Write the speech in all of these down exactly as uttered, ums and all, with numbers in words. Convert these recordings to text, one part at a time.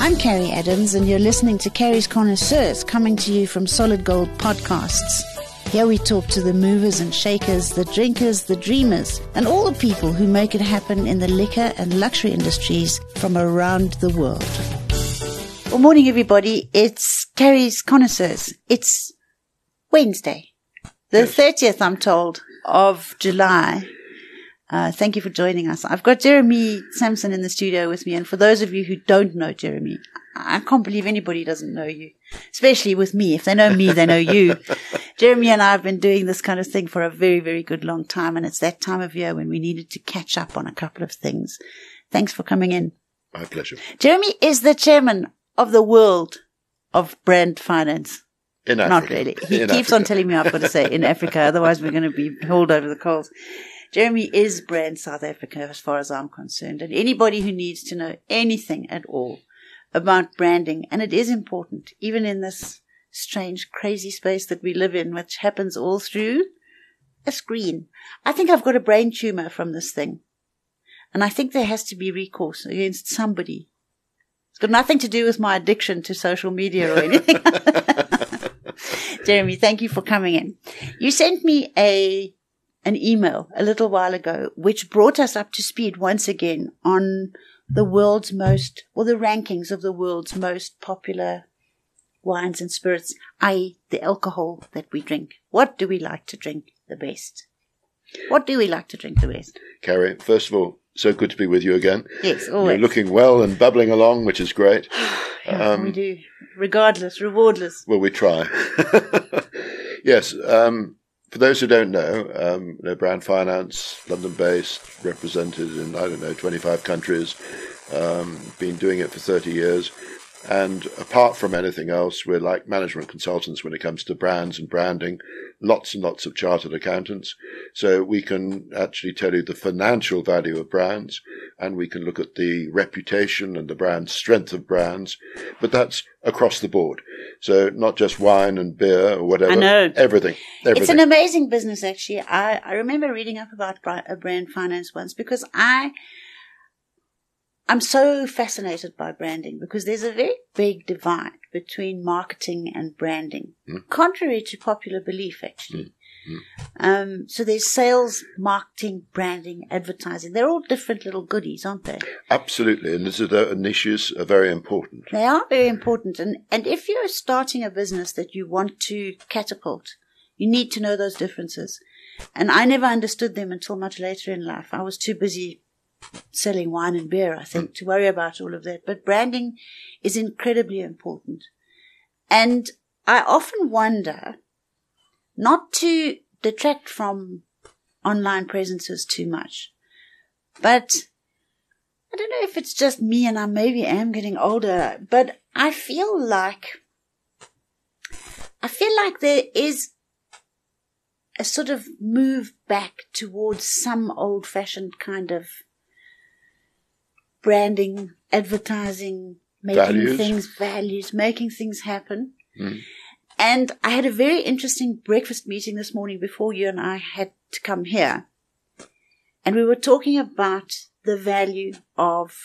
I'm Carrie Adams, and you're listening to Carrie's Connoisseurs, coming to you from Solid Gold Podcasts. Here we talk to the movers and shakers, the drinkers, the dreamers, and all the people who make it happen in the liquor and luxury industries from around the world. Good morning, everybody. It's Carrie's Connoisseurs. It's Wednesday, the yes. thirtieth, I'm told, of July. Uh, thank you for joining us. I've got Jeremy Sampson in the studio with me, and for those of you who don't know Jeremy, I can't believe anybody doesn't know you, especially with me. If they know me, they know you. Jeremy and I have been doing this kind of thing for a very, very good long time, and it's that time of year when we needed to catch up on a couple of things. Thanks for coming in. My pleasure. Jeremy is the chairman of the world of brand finance. In Africa. Not really. He in keeps Africa. on telling me I've got to say in Africa, otherwise we're going to be hauled over the coals. Jeremy is Brand South Africa as far as I'm concerned, and anybody who needs to know anything at all about branding, and it is important, even in this strange, crazy space that we live in, which happens all through a screen. I think I've got a brain tumor from this thing, and I think there has to be recourse against somebody. It's got nothing to do with my addiction to social media or anything. Jeremy, thank you for coming in. You sent me a an email a little while ago, which brought us up to speed once again on the world's most, or the rankings of the world's most popular wines and spirits, that is the alcohol that we drink. What do we like to drink the best? What do we like to drink the best? Carrie, first of all, so good to be with you again. Yes, always. You're looking well and bubbling along, which is great. Yeah, um, we do. Regardless, rewardless. Well, we try. Yes, um, for those who don't know, um, you know, Brand Finance, London-based, represented in, I don't know, twenty-five countries, um, been doing it for thirty years. And apart from anything else, we're like management consultants when it comes to brands and branding, lots and lots of chartered accountants. So we can actually tell you the financial value of brands, and we can look at the reputation and the brand strength of brands, but that's across the board. So not just wine and beer or whatever. I know. Everything. Everything. It's an amazing business, actually. I, I remember reading up about a brand finance once because I... I'm so fascinated by branding because there's a very big divide between marketing and branding, mm. contrary to popular belief, actually. Mm. Mm. Um, so there's sales, marketing, branding, advertising. They're all different little goodies, aren't they? Absolutely. And, this is the, and issues are very important. They are very important. And, and if you're starting a business that you want to catapult, you need to know those differences. And I never understood them until much later in life. I was too busy selling wine and beer, I think, to worry about all of that. But branding is incredibly important. And I often wonder, not to detract from online presences too much, but I don't know if it's just me and I maybe am getting older, but I feel like, I feel like there is a sort of move back towards some old-fashioned kind of branding, advertising, making values. things, values, making things happen. Mm. And I had a very interesting breakfast meeting this morning before you and I had to come here. And we were talking about the value of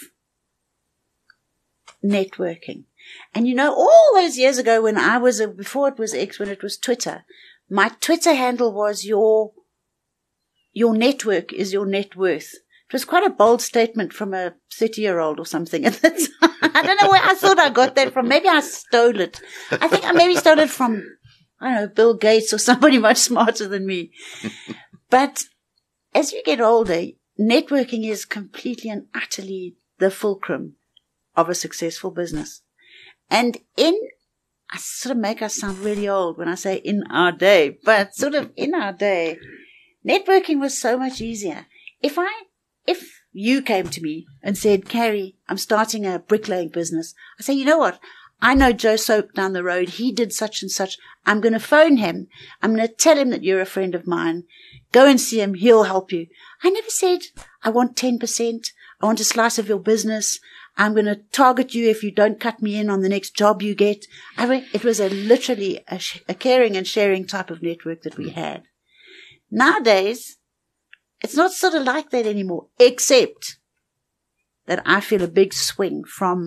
networking. And you know, all those years ago when I was, a, before it was X, when it was Twitter, my Twitter handle was your, your network is your net worth. It was quite a bold statement from a thirty-year-old or something. I don't know where I thought I got that from. Maybe I stole it. I think I maybe stole it from, I don't know, Bill Gates or somebody much smarter than me. But as you get older, networking is completely and utterly the fulcrum of a successful business. And in, I sort of make us sound really old when I say in our day, but sort of in our day, networking was so much easier. If I If you came to me and said, Carrie, I'm starting a bricklaying business, I say, you know what? I know Joe Soap down the road. He did such and such. I'm going to phone him. I'm going to tell him that you're a friend of mine. Go and see him. He'll help you. I never said, I want ten percent. I want a slice of your business. I'm going to target you if you don't cut me in on the next job you get. I mean, it was a literally a, sh- a caring and sharing type of network that we had. Nowadays, it's not sort of like that anymore, except that I feel a big swing from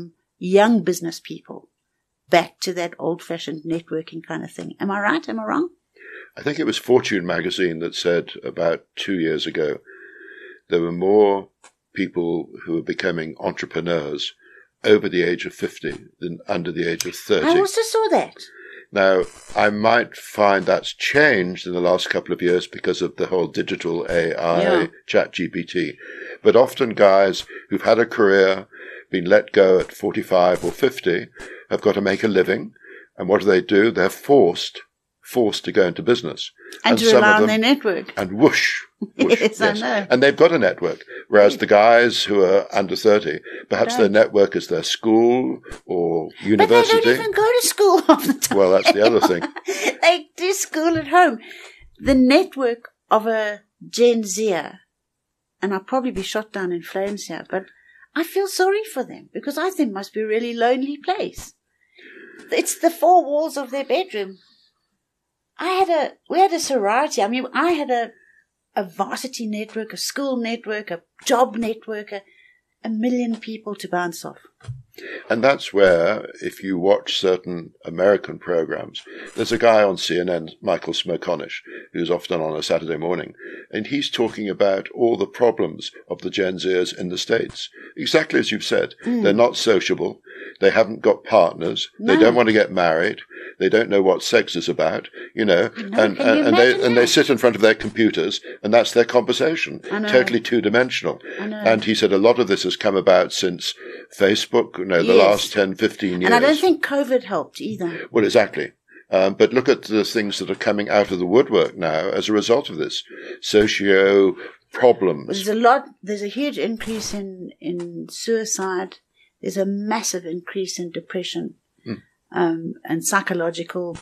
young business people back to that old-fashioned networking kind of thing. Am I right? Am I wrong? I think it was Fortune magazine that said about two years ago there were more people who were becoming entrepreneurs over the age of fifty than under the age of thirty. I also saw that. Now, I might find that's changed in the last couple of years because of the whole digital A I, Yeah. Chat G P T. But often guys who've had a career, been let go at forty-five or fifty, have got to make a living. And what do they do? They're forced, forced to go into business. And, to rely on their network. And whoosh. whoosh Yes, I know. And they've got a network. Whereas the guys who are under thirty, perhaps their Don't. network is their school or But they university. don't even go to school half the time. Well, that's the other thing. They do school at home. The network of a Gen Zer, and I'll probably be shot down in flames here, but I feel sorry for them because I think it must be a really lonely place. It's the four walls of their bedroom. I had a, we had a sorority. I mean, I had a, a varsity network, a school network, a job network, a, a million people to bounce off. And that's where, if you watch certain American programs, there's a guy on C N N, Michael Smerconish, who's often on a Saturday morning, and he's talking about all the problems of the Gen Zers in the States. Exactly as you've said. Mm. They're not sociable. They haven't got partners. No. They don't want to get married. They don't know what sex is about, you know, no, and, and, and they and they sit in front of their computers, and that's their conversation. Totally two-dimensional. And he said a lot of this has come about since Facebook, you know, the yes. last ten, fifteen years. And I don't think COVID helped either. Well, exactly. Um, but look at the things that are coming out of the woodwork now as a result of this. Socio problems. There's a lot, there's a huge increase in, in suicide. There's a massive increase in depression mm. um, and psychological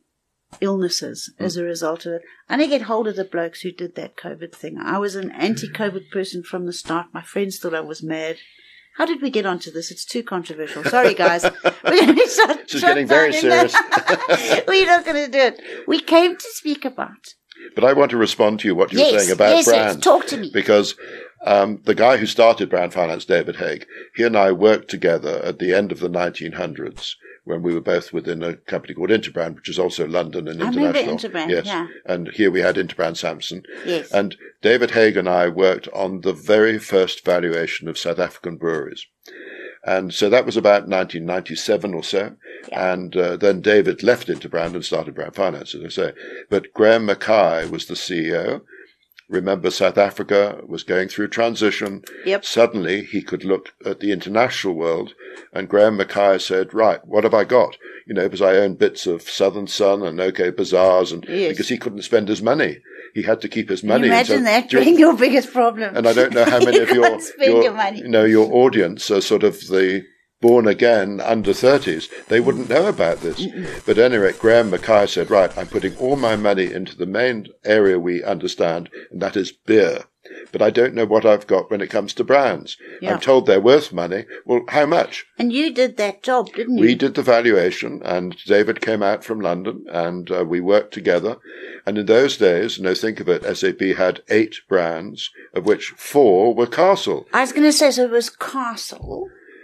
illnesses mm. as a result of it. I didn't get hold of the blokes who did that COVID thing. I was an anti-COVID person from the start. My friends thought I was mad. How did we get onto this? It's too controversial. Sorry, guys. We're going to start. This is getting very serious. We're not going to do it. We came to speak about. But I want to respond to you what you yes, were saying about yes, brands. Yes, talk to me. Because um, the guy who started Brand Finance, David Haig, he and I worked together at the end of the nineteen hundreds when we were both within a company called Interbrand, which is also London and I international. remember Interbrand, yes. yeah. And here we had Interbrand Samson. Yes. And David Haig and I worked on the very first valuation of South African breweries. And so that was about nineteen ninety-seven or so. Yeah. And uh, then David left Interbrand and started Brand Finance, as I say. But Graham Mackay was the C E O. Remember, South Africa was going through transition. Yep. Suddenly, he could look at the international world. And Graham Mackay said, right, what have I got? You know, because I owned bits of Southern Sun and OK Bazaars, and yes. because he couldn't spend his money. He had to keep his money. Can you imagine so that during, being your biggest problem. And I don't know how many of your, your, your money. you know, your audience are sort of the born again under thirties. They wouldn't know about this. Mm-mm. But anyway, Graham Mackay said, right, I'm putting all my money into the main area we understand, and that is beer. But I don't know what I've got when it comes to brands. Yeah. I'm told they're worth money. Well, how much? And you did that job, didn't you? We did the valuation, and David came out from London, and uh, we worked together. And in those days, you know, think of it, S A P had eight brands, of which four were Castle. I was going to say, so it was Castle.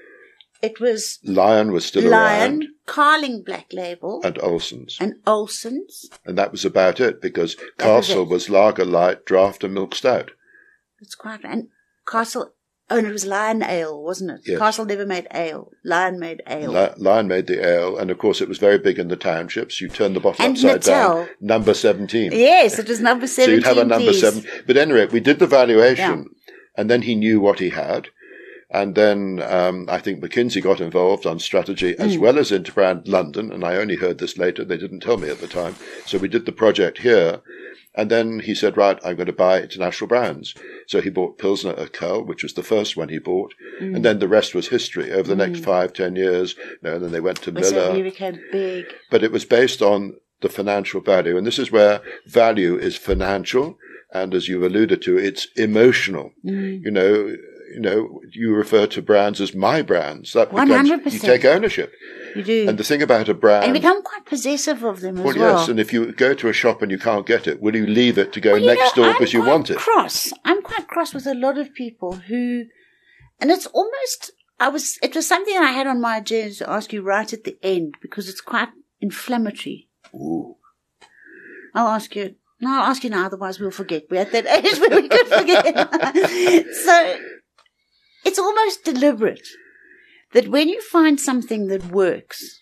It was Lion was still Lion, around. Carling Black Label. And Olsen's. And Olsen's. And that was about it, because that Castle was, was Lager Light, Draft, and Milk Stout. That's quite right. And Castle, oh, and it was Lion Ale, wasn't it? Yes. Castle never made ale. Lion made ale. Li- Lion made the ale, and of course it was very big in the townships. You turn the bottle and upside Natal. down. Number seventeen. Yes, it was number seventeen. So you'd have a number please. seven. But anyway, we did the valuation, yeah. and then he knew what he had. And then um, I think McKinsey got involved on strategy as mm. well as Interbrand London, and I only heard this later. They didn't tell me at the time. So we did the project here. And then he said, right, I'm going to buy international brands. So he bought Pilsner Urquell, which was the first one he bought. Mm. And then the rest was history. Over the mm. next five, ten years, you know, and then they went to Miller. So he became big. But it was based on the financial value. And this is where value is financial. And as you've alluded to, it's emotional. Mm. You know, you know, you refer to brands as my brands. That becomes, one hundred percent. You take ownership. You do. And the thing about a brand... And you become quite possessive of them as well. well. Yes, and if you go to a shop and you can't get it, will you leave it to go well, next know, door because you want it? cross. I'm quite cross with a lot of people who... And it's almost... I was, it was something I had on my agenda to ask you right at the end because it's quite inflammatory. Ooh. I'll ask you. No, I'll ask you now, otherwise we'll forget. We're at that age where we could forget. So, it's almost deliberate that when you find something that works,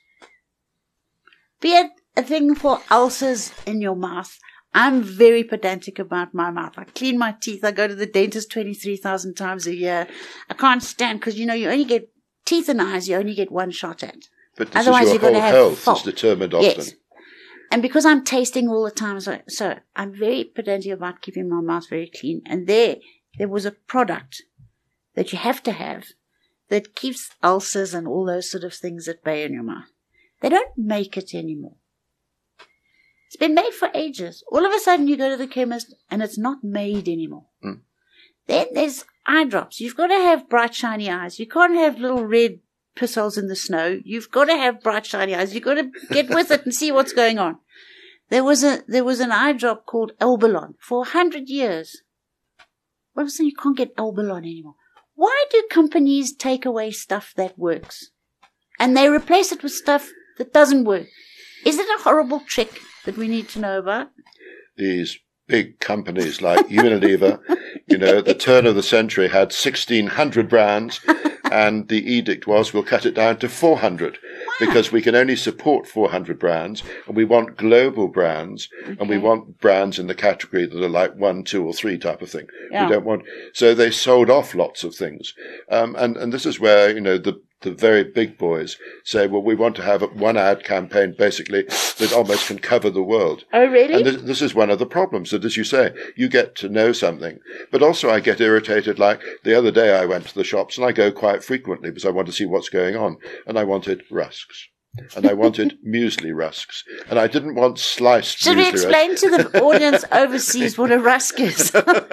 be it a thing for ulcers in your mouth. I'm very pedantic about my mouth. I clean my teeth. I go to the dentist twenty-three thousand times a year. I can't stand because, you know, you only get teeth and eyes, you only get one shot at. But this Otherwise, is your you're going whole to have health fault. is determined often. Yes. And because I'm tasting all the time, so, so I'm very pedantic about keeping my mouth very clean. And there, there was a product that you have to have that keeps ulcers and all those sort of things at bay in your mouth. They don't make it anymore. It's been made for ages. All of a sudden you go to the chemist and it's not made anymore. Mm. Then there's eye drops. You've got to have bright, shiny eyes. You can't have little red piss holes in the snow. You've got to have bright, shiny eyes. You've got to get with it and see what's going on. There was a there was an eye drop called Elbalon for a hundred years. All of a sudden you can't get Elbalon anymore. Why do companies take away stuff that works and they replace it with stuff that doesn't work? Is it a horrible trick that we need to know about? These big companies like Unilever, you know, at the turn of the century had sixteen hundred brands, and the edict was we'll cut it down to four hundred because we can only support four hundred brands, and we want global brands, okay. and we want brands in the category that are like one, two, or three type of thing. Yeah. We don't want, so they sold off lots of things, um, and and this is where, you know, the the very big boys say, well, we want to have one ad campaign basically that almost can cover the world. Oh, really? And this, this is one of the problems that, as you say, you get to know something. But also I get irritated, like the other day I went to the shops, and I go quite frequently because I want to see what's going on. And I wanted rusks. And I wanted muesli rusks. And I didn't want sliced Should muesli we explain rusks. to the audience overseas what a rusk is?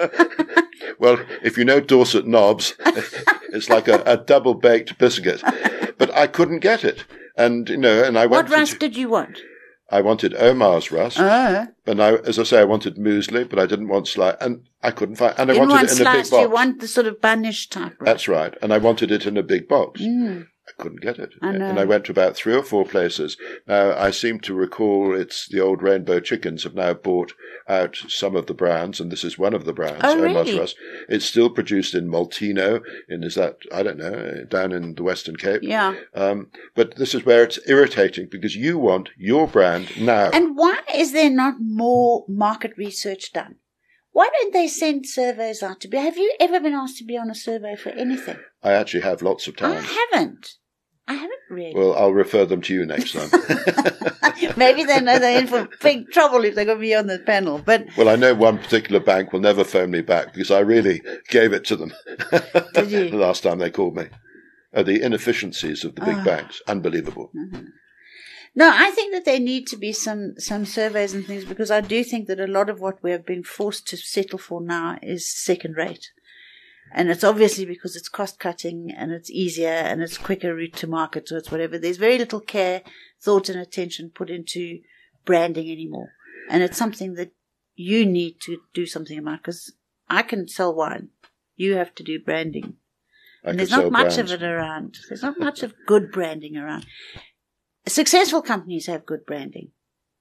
Well, if you know Dorset knobs, it's like a, a double-baked biscuit. But I couldn't get it. And, you know, and I What went rusk to, did you want? I wanted Omar's rusk. Oh. And I, as I say, I wanted muesli, but I didn't want slice. And I couldn't find, and I You wanted want it in a big sliced, box. you want the sort of bunish type rusk. That's right. And I wanted it in a big box. Mm. I couldn't get it. I know. And I went to about three or four places. Now, I seem to recall it's the old Rainbow Chickens have now bought out some of the brands, and this is one of the brands. Oh, Omar's really? Rusk. It's still produced in Maltino, and is that, I don't know, down in the Western Cape. Yeah. Um, but this is where it's irritating, because you want your brand now. And why is there not more market research done? Why don't they send surveys out to be? Have you ever been asked to be on a survey for anything? I actually have lots of times. I haven't. I haven't really. Well, I'll refer them to you next time. Maybe they know they're in for big trouble if they're going to be on the panel. But well, I know one particular bank will never phone me back because I really gave it to them. Did you? The last time they called me. Uh, the inefficiencies of the big Oh. banks. Unbelievable. Mm-hmm. No, I think that there need to be some, some surveys and things, because I do think that a lot of what we have been forced to settle for now is second rate. And it's obviously because it's cost cutting and it's easier and it's quicker route to market, so it's whatever. There's very little care, thought and attention put into branding anymore. And it's something that you need to do something about, because I can sell wine. You have to do branding. I And could there's sell not much brands. of it around. There's not much of good branding around. Successful companies have good branding.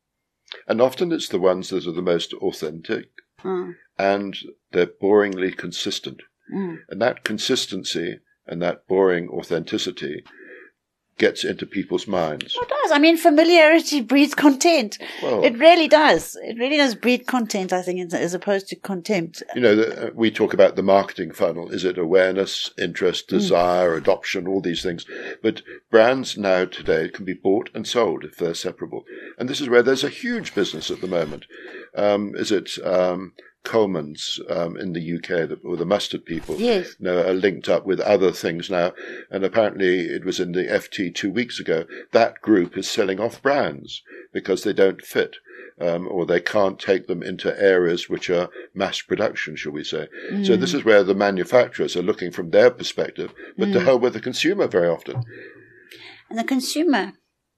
And often it's the ones that are the most authentic Mm. and they're boringly consistent. Mm. And that consistency and that boring authenticity gets into people's minds. It does. I mean, familiarity breeds content. Well, It really does. It really does breed content, I think, as opposed to contempt. you know, the, uh, we talk about the marketing funnel. Is it awareness, interest, desire, adoption, all these things? But brands now today can be bought and sold if they're separable. And this is where there's a huge business at the moment. Um, is it um, Coleman's um, in the U K, the, or the mustard people? Yes. You know, are linked up with other things now. And apparently it was in the F T two weeks ago. That group is selling off brands because they don't fit. Um, or they can't take them into areas which are mass production, shall we say. Mm. So this is where the manufacturers are looking from their perspective, but mm. to hell with the consumer very often. And the consumer,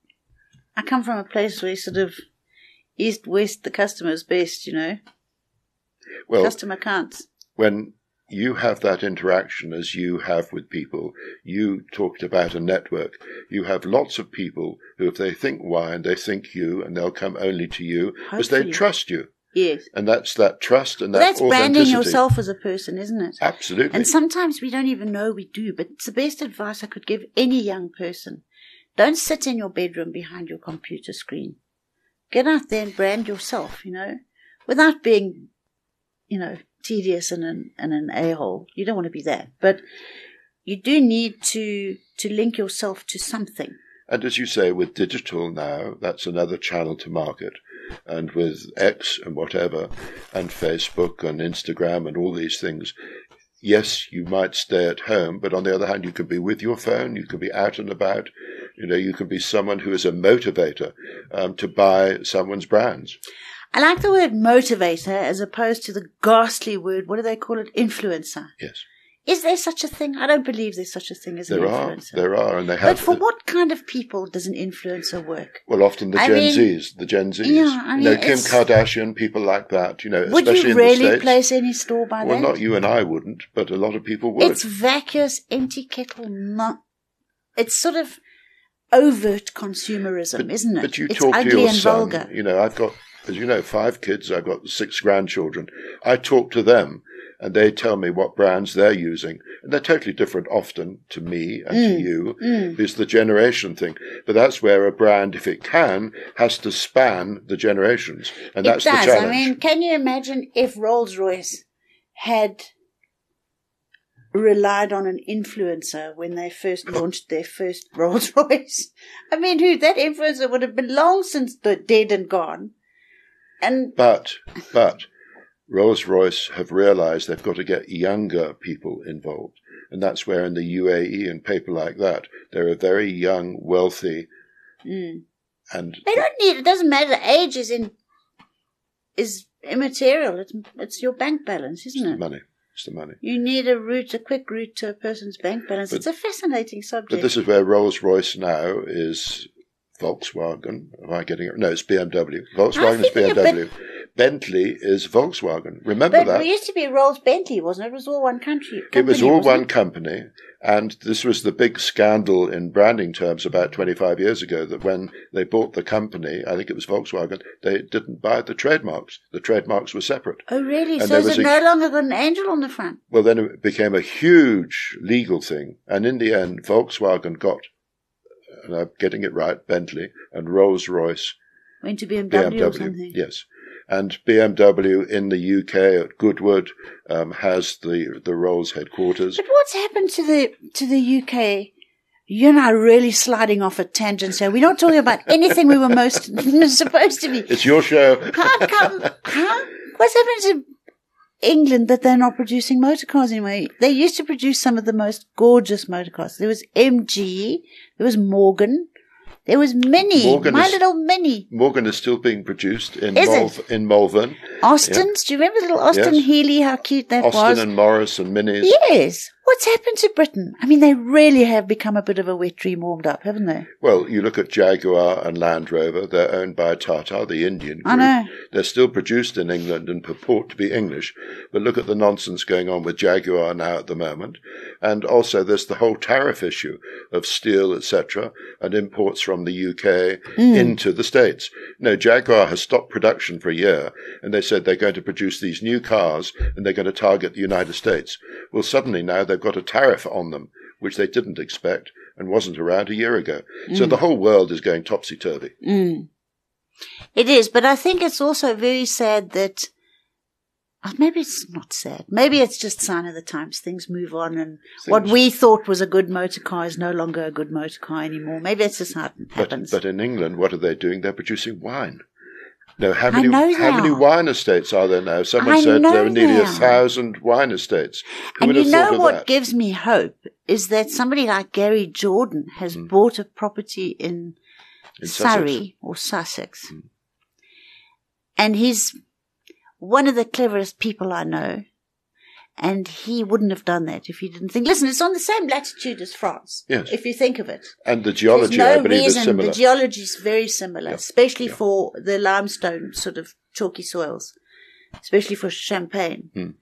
I come from a place where sort of east-west, the customer's best, you know. Well, customer counts. When you have that interaction as you have with people. You talked about a network. You have lots of people who, if they think wine, they think you, and they'll come only to you because they trust you. Yes. And that's that trust and that well, that's authenticity. branding yourself as a person, isn't it? Absolutely. And sometimes we don't even know we do, but it's the best advice I could give any young person. Don't sit in your bedroom behind your computer screen. Get out there and brand yourself, you know, without being, you know, tedious and an, and an a-hole. You don't want to be that. But you do need to, to link yourself to something. And as you say, with digital now, that's another channel to market. And with X and whatever, and Facebook and Instagram and all these things, yes, you might stay at home, but on the other hand, you can be with your phone, you can be out and about, you know, you can be someone who is a motivator um, to buy someone's brands. I like the word motivator as opposed to the ghastly word, what do they call it, influencer. Yes. Is there such a thing? I don't believe there's such a thing as there an influencer. Are, there are, and they have. But for the, what kind of people does an influencer work? Well, often the I Gen mean, Zs, the Gen Zs. Yeah, I mean, you know, Kim Kardashian, people like that, you know, would especially you in really the States. place any store by well, that? Well, not you and I wouldn't, but a lot of people would. It's vacuous, empty kettle, not, it's sort of overt consumerism, but, isn't it? But you it's talk ugly to your and son, vulgar. You know, I've got, as you know, five kids, I've got six grandchildren. I talk to them, and they tell me what brands they're using. And they're totally different often to me and mm, to you. Mm. It's the generation thing. But that's where a brand, if it can, has to span the generations. And that's it does. the challenge. I mean, can you imagine if Rolls-Royce had relied on an influencer when they first launched their first Rolls-Royce? I mean, who that influencer would have been long since dead and gone. And But, but... Rolls-Royce have realized they've got to get younger people involved. And that's where in the U A E and people like that, they're a very young, wealthy, mm. and they don't need, it doesn't matter, the age is in, is immaterial. It's, it's your bank balance, isn't it's it? the money. It's the money. You need a route, a quick route to a person's bank balance. But, it's a fascinating subject. But this is where Rolls-Royce now is Volkswagen. Am I getting it? No, it's B M W. Volkswagen is B M W. Bentley is Volkswagen. Remember but that? But it used to be Rolls Bentley, wasn't it? It was all one country. It was all one it? company. And this was the big scandal in branding terms about twenty-five years ago, that when they bought the company, I think it was Volkswagen, they didn't buy the trademarks. The trademarks were separate. Oh, really? And so is it a, no longer got an angel on the front? Well, then it became a huge legal thing. And in the end, Volkswagen got, and I'm getting it right, Bentley, and Rolls-Royce went to B M W, B M W, or something. Yes. And B M W in the U K at Goodwood um, has the the Rolls headquarters. But what's happened to the to the U K? You and I are really sliding off at tangents here. We're not talking about anything we were most supposed to be. It's your show. How come? How? What's happened to England that they're not producing motor cars anymore? They used to produce some of the most gorgeous motor cars. There was M G. There was Morgan. There was Mini, Morgan my is, little Mini. Morgan is still being produced in is Malv- in Malvern. Austin's, yeah. Do you remember little Austin yes. Healey, how cute that Austin was? Austin and Morris and Minis. Yes. What's happened to Britain? I mean, they really have become a bit of a wet dream warmed up, haven't they? Well, you look at Jaguar and Land Rover, they're owned by Tata, the Indian group. I know. They're still produced in England and purport to be English. But look at the nonsense going on with Jaguar now at the moment. And also there's the whole tariff issue of steel, et cetera, and imports from the U K mm. into the States. No, Jaguar has stopped production for a year, and they said they're going to produce these new cars and they're going to target the United States. Well, suddenly now they've got a tariff on them, which they didn't expect and wasn't around a year ago. Mm. So the whole world is going topsy-turvy. Mm. It is, but I think it's also very sad that, oh, maybe it's not sad, maybe it's just sign of the times. Things move on, and things, what we thought was a good motor car is no longer a good motor car anymore. Maybe that's just how it happens. But, but in England, what are they doing? They're producing wine. No, how many how many wine estates are there now? Someone I said there are nearly there. a thousand wine estates. Who and would you have know thought of what that? gives me hope is that somebody like Gary Jordan has mm. bought a property in, in Surrey Sussex. or Sussex. Mm. And he's one of the cleverest people I know. And he wouldn't have done that if he didn't think, listen, it's on the same latitude as France. Yes. If you think of it. And the geology, no I believe, reason, is similar. The geology is very similar, yeah. especially yeah. for the limestone sort of chalky soils, especially for Champagne. Hmm.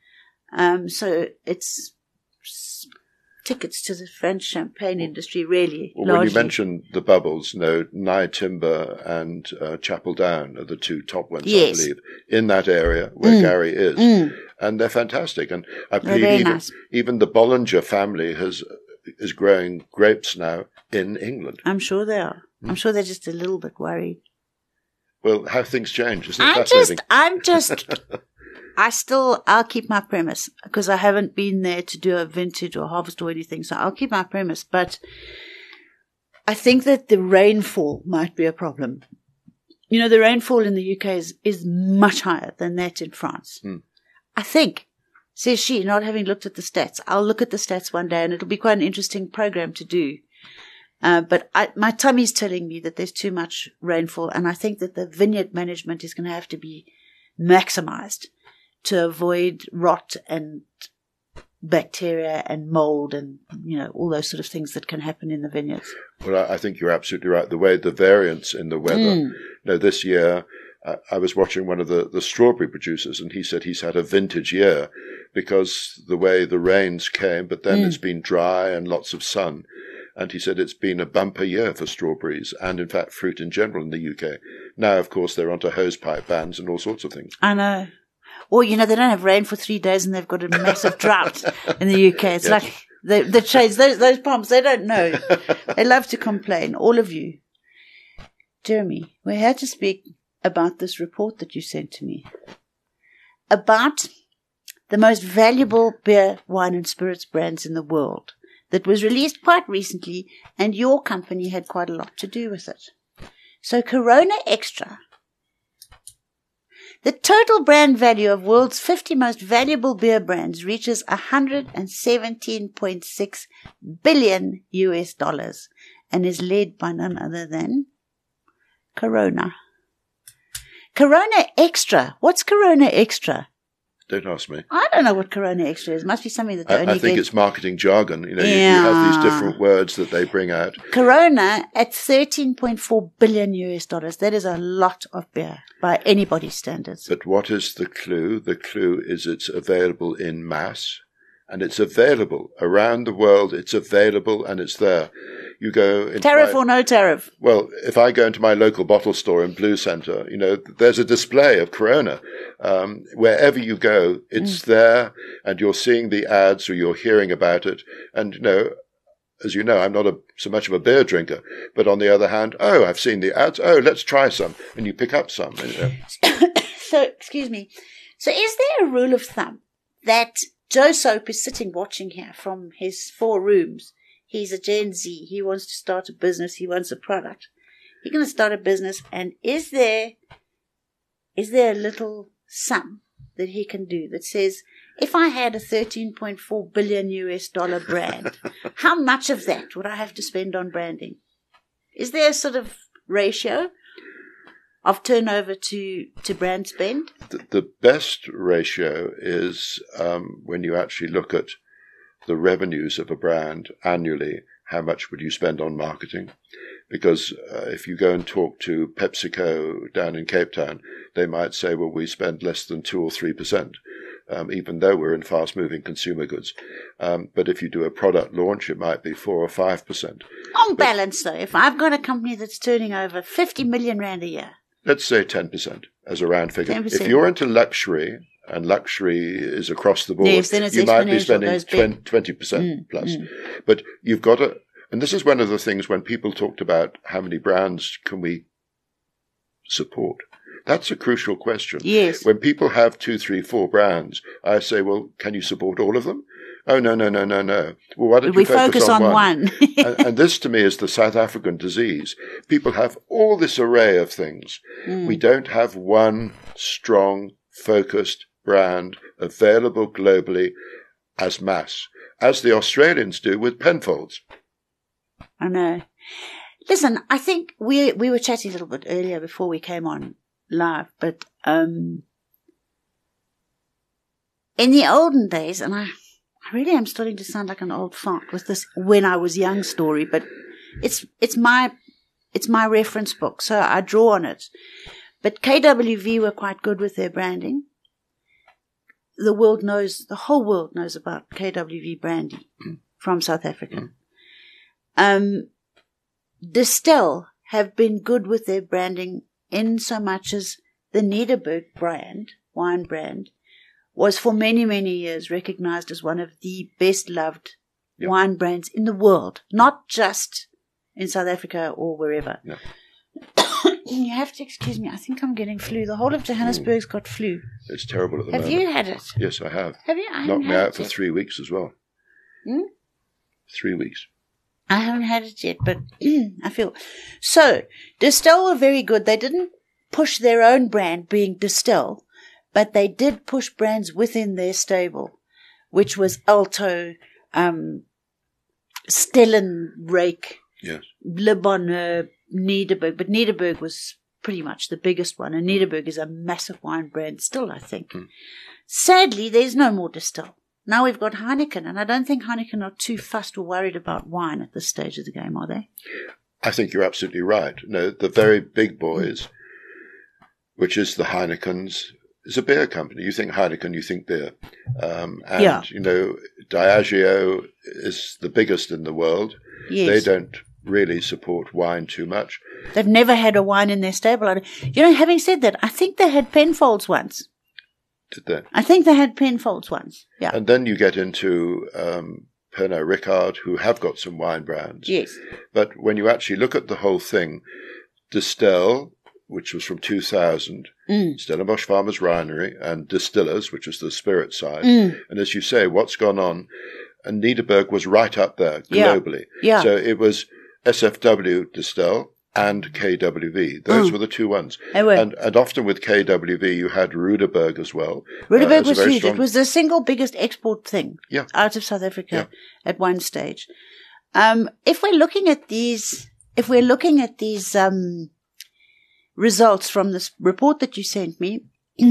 Um, so it's tickets to the French champagne industry, really. Well, largely. when you mentioned the bubbles, you know, Nye Timber and uh, Chapel Down are the two top ones, yes. I believe, in that area where mm. Gary is. Mm. And they're fantastic. And I They're believe even, nice. even the Bollinger family has is growing grapes now in England. I'm sure they are. Mm. I'm sure they're just a little bit worried. Well, how things change, isn't it I'm fascinating? just, I'm just, I still, I'll keep my premise because I haven't been there to do a vintage or harvest or anything. So I'll keep my premise. But I think that the rainfall might be a problem. You know, the rainfall in the U K is, is much higher than that in France. Mm. I think, says she, not having looked at the stats. I'll look at the stats one day and it'll be quite an interesting program to do. Uh, but I, my tummy's telling me that there's too much rainfall, and I think that the vineyard management is going to have to be maximized to avoid rot and bacteria and mold and, you know, all those sort of things that can happen in the vineyards. Well, I think you're absolutely right. The way the variance in the weather, Mm. you know, this year, uh, I was watching one of the, the strawberry producers, and he said he's had a vintage year because the way the rains came, but then Mm. it's been dry and lots of sun. And he said it's been a bumper year for strawberries and, in fact, fruit in general in the U K. Now, of course, they're onto hosepipe bans and all sorts of things. I know. Or, you know, they don't have rain for three days and they've got a massive drought in the U K. It's Yes. like the, the trades, those, those palms, they don't know. They love to complain, all of you. Jeremy, we had to speak about this report that you sent to me about the most valuable beer, wine and spirits brands in the world that was released quite recently, and your company had quite a lot to do with it. So Corona Extra, the total brand value of world's fifty most valuable beer brands reaches one hundred seventeen point six billion U S dollars and is led by none other than Corona. Corona Extra. What's Corona Extra? Don't ask me. I don't know what Corona Extra is. It must be something that they I, only I think get. it's marketing jargon. You know, you, Yeah. you have these different words that they bring out. Corona at thirteen point four billion U S dollars. That is a lot of beer by anybody's standards. But what is the clue? The clue is it's available in mass, and it's available around the world. It's available and it's there. You go into Tariff my, or no tariff? well, if I go into my local bottle store in Blue Centre, you know, there's a display of Corona. Um, wherever you go, it's mm. there, and you're seeing the ads or you're hearing about it. And, you know, as you know, I'm not a, so much of a beer drinker, but on the other hand, oh, I've seen the ads. Oh, let's try some. And you pick up some. You know. So, excuse me. So is there a rule of thumb that Joe Soap is sitting watching here from his four rooms? He's a Gen Z. He wants to start a business. He wants a product. He's going to start a business. And is there, is there a little sum that he can do that says, if I had a thirteen point four billion U S dollar brand, how much of that would I have to spend on branding? Is there a sort of ratio of turnover to, to brand spend? The, the best ratio is um, when you actually look at the revenues of a brand annually, how much would you spend on marketing? Because uh, if you go and talk to PepsiCo down in Cape Town, they might say, well, we spend less than two or three percent, um, even though we're in fast-moving consumer goods. Um, but if you do a product launch, it might be four or five percent. On but, balance, though, if I've got a company that's turning over fifty million rand a year, let's say ten percent as a round figure. ten percent. If you're into luxury, and luxury is across the board, yes, then it's you might be exponential, spending twenty percent mm, plus. Mm. But you've got to, and this is one of the things when people talked about how many brands can we support. That's a crucial question. Yes. When people have two, three, four brands, I say, well, can you support all of them? Oh, no, no, no, no, no. Well, why don't we you focus, focus on, on one? one. and, and this, to me, is the South African disease. People have all this array of things. Mm. We don't have one strong, focused brand available globally as mass, as the Australians do with Penfolds. I know. Listen, I think we we were chatting a little bit earlier before we came on live, but um, in the olden days, and I, I really am starting to sound like an old fart with this when I was young story, but it's it's my it's my reference book, so I draw on it. But K W V were quite good with their branding. the world knows, the whole world knows about K W V brandy mm. from South Africa. Mm. Um, Distell have been good with their branding in so much as the Nederburg brand, wine brand, was for many, many years recognized as one of the best loved yep. wine brands in the world, not just in South Africa or wherever. No. You have to excuse me. I think I'm getting flu. The whole of Johannesburg's got flu. It's terrible at the have moment. Have you had it? Yes, I have. Have you? I Knocked me out for yet. three weeks as well. Hmm? Three weeks. I haven't had it yet, but I feel... So, Distell were very good. They didn't push their own brand being Distell, but they did push brands within their stable, which was Alto, um, Stellenrake, yes. Le Bonheur, Nederburg. But Nederburg was pretty much the biggest one, and Nederburg is a massive wine brand still, I think. Mm. Sadly, there's no more Distell. Now we've got Heineken, and I don't think Heineken are too fussed or worried about wine at this stage of the game, are they? I think you're absolutely right. No, the very big boys, which is the Heinekens, is a beer company. You think Heineken, you think beer. Um, and, yeah. you know, Diageo is the biggest in the world. Yes. They don't really support wine too much. They've never had a wine in their stable. You know, having said that, I think they had Penfolds once. Did they? I think they had Penfolds once, yeah. And then you get into um, Pernod Ricard, who have got some wine brands. Yes. But when you actually look at the whole thing, Distell, which was from two thousand, mm. Stellenbosch Farmers Winery, and Distillers, which was the spirit side. Mm. And as you say, what's gone on? And Nederburg was right up there globally. Yeah. yeah. So it was S F W Distell and K W V. Those mm. were the two ones. They were. And, and often with K W V, you had Ruderberg as well. Ruderberg uh, was huge. Strong... It was the single biggest export thing yeah. out of South Africa yeah. at one stage. Um, if we're looking at these, if we're looking at these um, results from this report that you sent me,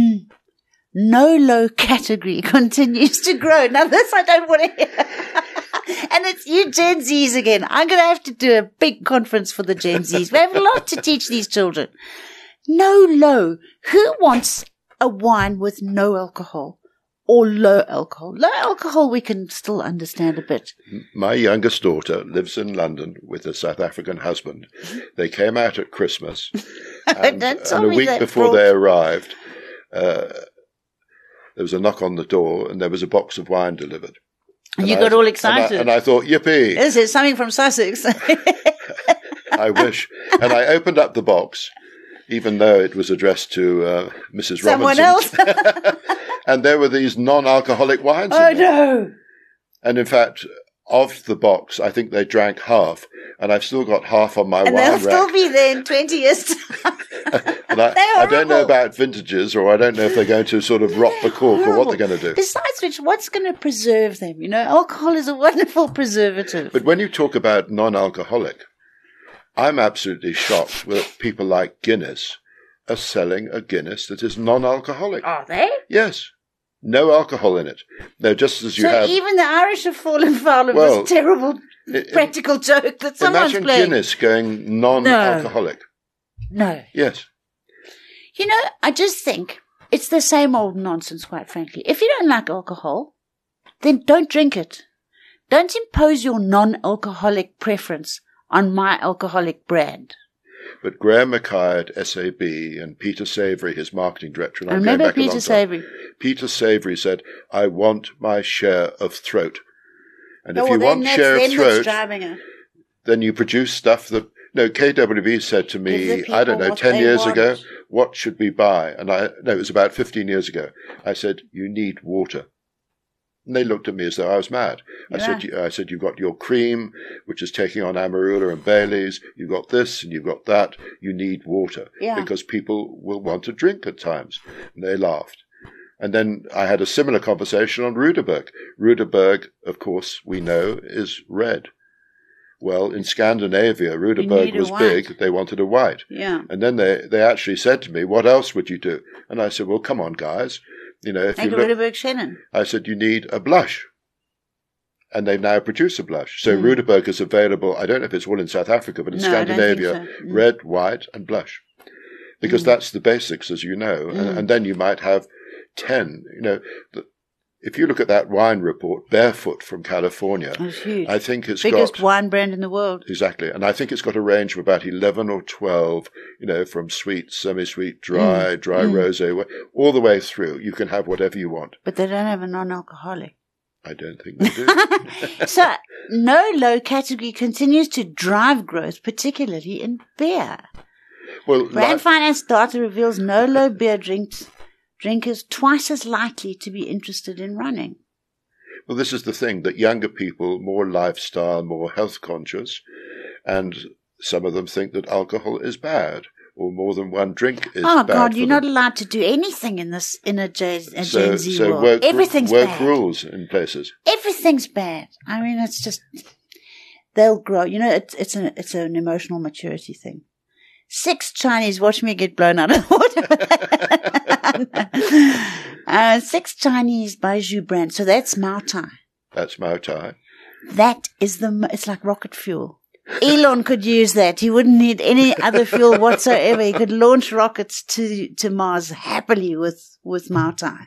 no low category continues to grow. Now, this I don't want to hear. And it's you Gen Zs again. I'm going to have to do a big conference for the Gen Zs. We have a lot to teach these children. No low. Who wants a wine with no alcohol or low alcohol? Low alcohol we can still understand a bit. My youngest daughter lives in London with a South African husband. They came out at Christmas. And, and a week before brought... they arrived, uh, there was a knock on the door and there was a box of wine delivered. And you I, got all excited. And I, and I thought, yippee. Is it something from Sussex? I wish. And I opened up the box, even though it was addressed to uh, Missus Someone Robinson. else. And there were these non-alcoholic wines Oh, in there. no. And in fact, of the box, I think they drank half. And I've still got half on my and wine rack. And they'll still be there in twenty years' time. And I, I don't know about vintages, or I don't know if they're going to sort of rot the cork or what they're going to do. Besides which, what's going to preserve them? You know, alcohol is a wonderful preservative. But when you talk about non-alcoholic, I'm absolutely shocked that people like Guinness are selling a Guinness that is non-alcoholic. Are they? Yes. No alcohol in it. No, just as you so have... So even the Irish have fallen foul of well, this terrible it, practical it, joke that someone's imagine playing. Guinness going non-alcoholic. No. no. Yes. You know, I just think it's the same old nonsense, quite frankly. If you don't like alcohol, then don't drink it. Don't impose your non-alcoholic preference on my alcoholic brand. But Graham Mackay at S A B and Peter Savory, his marketing director, and I I'm remember going back Peter a long Savory. time. Peter Savory said, I want my share of throat. And oh, if well, you want share of throat, then you produce stuff that... No, K W V said to me, I don't know, ten years want. ago, what should we buy? And I, no, it was about fifteen years ago. I said, you need water. And they looked at me as though I was mad. I yeah. said, I said, you've got your cream, which is taking on Amarula and Bailey's. You've got this and you've got that. You need water yeah. because people will want to drink at times. And they laughed. And then I had a similar conversation on Ruderberg. Ruderberg, of course, we know, is red. Well, in Scandinavia, Ruderberg was big. They wanted a white. Yeah. And then they, they actually said to me, what else would you do? And I said, well, come on, guys. You know, if Make you a look, Ruderberg Shannon. I said, you need a blush. And they've now produced a blush. So mm. Ruderberg is available, I don't know if it's all in South Africa, but in no, Scandinavia, I don't think so. mm. red, white, and blush. Because mm. that's the basics, as you know. Mm. And, and then you might have ten. You know, the, if you look at that wine report, Barefoot from California, It's huge. I think it's Biggest got wine brand in the world. exactly, and I think it's got a range of about eleven or twelve, you know, from sweet, semi-sweet, dry, Mm. dry Mm. rosé, all the way through. You can have whatever you want. But they don't have a non-alcoholic. I don't think they do. So, no low category continues to drive growth, particularly in beer. Well, Brand like, finance data reveals no low beer drinks, drinkers twice as likely to be interested in running. well, this is the thing that younger people, more lifestyle, more health conscious, and some of them think that alcohol is bad, or more than one drink is Oh bad. God, for you're them. not allowed to do anything in this in a, Gen, a So, Gen Z so world. work, Everything's work bad. rules in places. Everything's bad. I mean, it's just they'll grow. You know, it's it's an it's an emotional maturity thing. Six Chinese, watch me get blown out of the water. uh, six Chinese Baijiu brands. So that's Mao Tai. That's Mao Tai. That is the. It's like rocket fuel. Elon could use that. He wouldn't need any other fuel whatsoever. He could launch rockets to to Mars happily with with Mao Tai.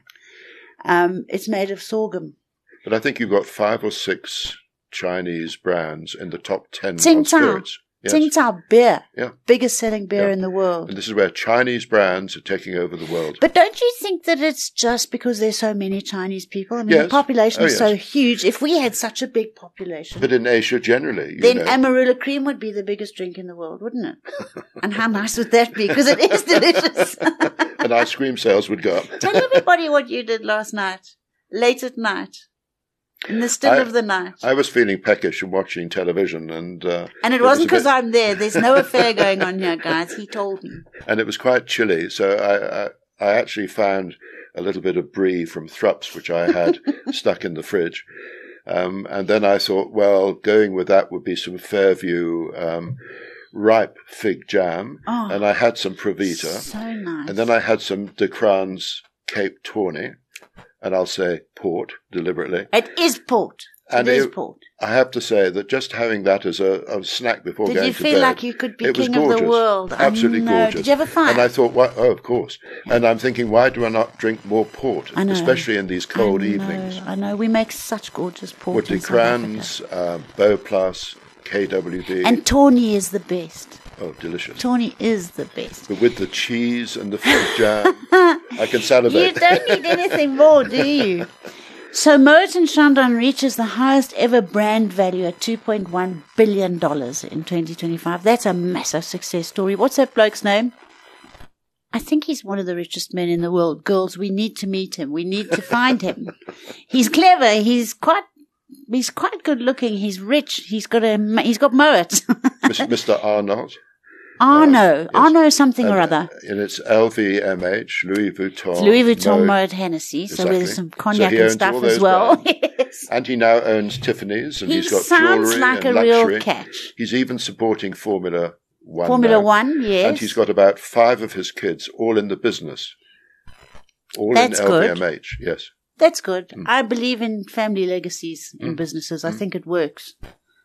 Um, it's made of sorghum. But I think you've got five or six Chinese brands in the top ten Tsingtao. of spirits. Yes. Tsingtao beer, Yeah. biggest selling beer Yeah. in the world. And this is where Chinese brands are taking over the world. But don't you think that it's just because there's so many Chinese people? I mean, Yes. the population Oh, is so yes. huge. If we had such a big population, But in Asia generally, you then know, Amarula cream would be the biggest drink in the world, wouldn't it? And how nice would that be? Because it is delicious. and ice cream sales would go up. Tell everybody what you did last night, late at night, in the still I- of the night. I was feeling peckish and watching television, and uh, And it was wasn't a bit- because I'm there. There's no affair going on here, guys. He told me. and it was quite chilly. So I, I, I actually found a little bit of brie from Thrups, which I had stuck in the fridge. Um, and then I thought, well, going with that would be some Fairview um, ripe fig jam. Oh, and I had some Provita. so nice. And then I had some De Kran's Cape Tawny. And I'll say port deliberately. It is port. And it is it- port. I have to say that just having that as a, a snack before Did going you to feel bed, like you could be it was king of the gorgeous. world? I Absolutely know. gorgeous. Did you ever find? And I thought, why, oh, of course. And I'm thinking, why do I not drink more port, I know. especially in these cold I know, evenings? I know. We make such gorgeous port With in De South Africa. Kran's, um, Beau Plus, K W D. And Tawny is the best. oh, delicious. Tawny is the best. But with the cheese and the fig jam, I can salivate. You don't need anything more, do you? So Moet and Chandon reaches the highest ever brand value at two point one billion dollars in twenty twenty-five. That's a massive success story. What's that bloke's name? I think he's one of the richest men in the world. Girls, we need to meet him. We need to find him. He's clever. He's quite, he's quite good looking. He's rich. He's got a, he's got Moet. Mister Arnold. Arno. yes. Arno something or And- other. And it's L V M H, Louis Vuitton. It's Louis Vuitton, Moet. Moet, Hennessy. So Exactly. there's some So cognac he and owns stuff all as those well. brands. Yes. And he now owns Tiffany's, and He he's got sounds jewellery like and a luxury. real catch. He's even supporting Formula One. Formula now. One, yes. And he's got about five of his kids all in the business. All That's in good. L V M H, yes. That's good. Mm. I believe in family legacies in Mm. businesses. I Mm. think it works.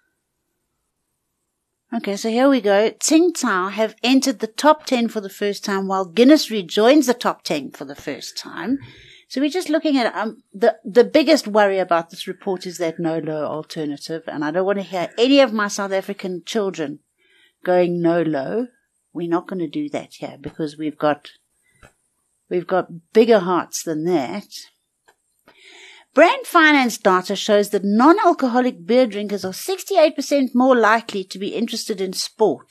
Okay, so here we go. Tsingtao have entered the top ten for the first time, while Guinness rejoins the top ten for the first time. So we're just looking at um, the the biggest worry about this report is that no low alternative, and I don't want to hear any of my South African children going no low. We're not going to do that here because we've got we've got bigger hearts than that. Brand finance data shows that non-alcoholic beer drinkers are sixty-eight percent more likely to be interested in sport.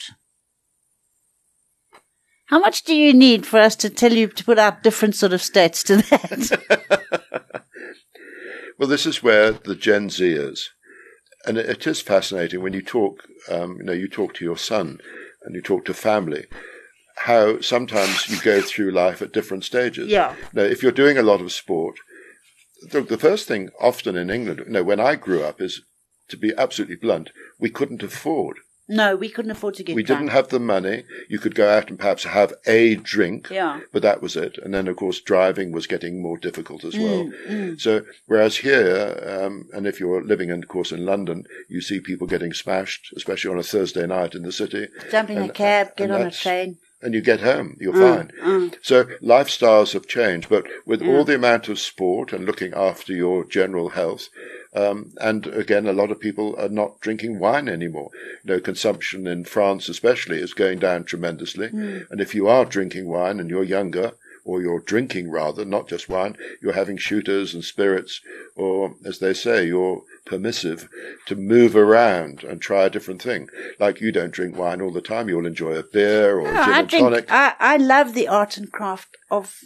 How much do you need for us to tell you to put out different sort of stats to that? Well, this is where the Gen Z is. And it, it is fascinating when you talk, um, you know, you talk to your son and you talk to family, how sometimes you go through life at different stages. Yeah. Now, if you're doing a lot of sport, the, the first thing often in England, you know, when I grew up is, to be absolutely blunt, we couldn't afford. No, we couldn't afford to get We drunk. didn't have the money. You could go out and perhaps have a drink, Yeah. but that was it. And then, of course, driving was getting more difficult as well. Mm, mm. So, whereas here, um, and if you're living, in, of course, in London, you see people getting smashed, especially on a Thursday night in the city. Jump in a And- cab, get and on a that's- train. and you get home, you're Mm, fine. mm. So lifestyles have changed, but with Yeah. all the amount of sport and looking after your general health, um, and again, a lot of people are not drinking wine anymore. You know, consumption in France especially is going down tremendously. Mm. And if you are drinking wine and you're younger, or you're drinking rather, not just wine, you're having shooters and spirits, or as they say, you're permissive to move around and try a different thing. Like you don't drink wine all the time, you'll enjoy a beer or a No, gin I and drink. tonic. I, I love the art and craft of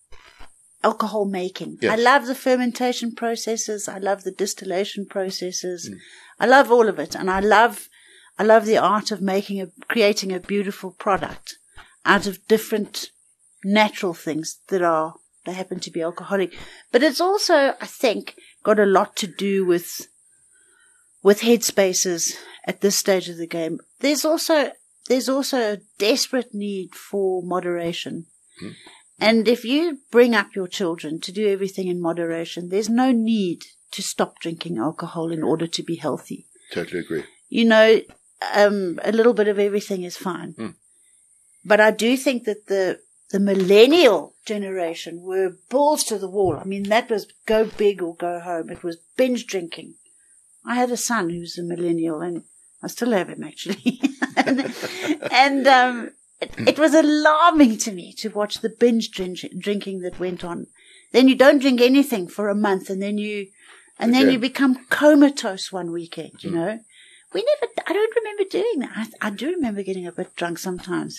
alcohol making. Yes. I love the fermentation processes. I love the distillation processes. Mm. I love all of it, and I love, I love the art of making a, creating a beautiful product out of different natural things that are, they happen to be alcoholic. But it's also, I think, got a lot to do with, with headspaces at this stage of the game. There's also, there's also a desperate need for moderation. Hmm. And if you bring up your children to do everything in moderation, there's no need to stop drinking alcohol in order to be healthy. Totally agree. You know, um, a little bit of everything is fine. Hmm. But I do think that the, the millennial generation were balls to the wall. I mean, that was go big or go home. It was binge drinking. I had a son who was a millennial, and I still have him actually. and and um, it, it was alarming to me to watch the binge drink, drinking that went on. Then you don't drink anything for a month, and then you, and then Again. you become comatose one weekend. You Mm. know, we never. I don't remember doing that. I, I do remember getting a bit drunk sometimes,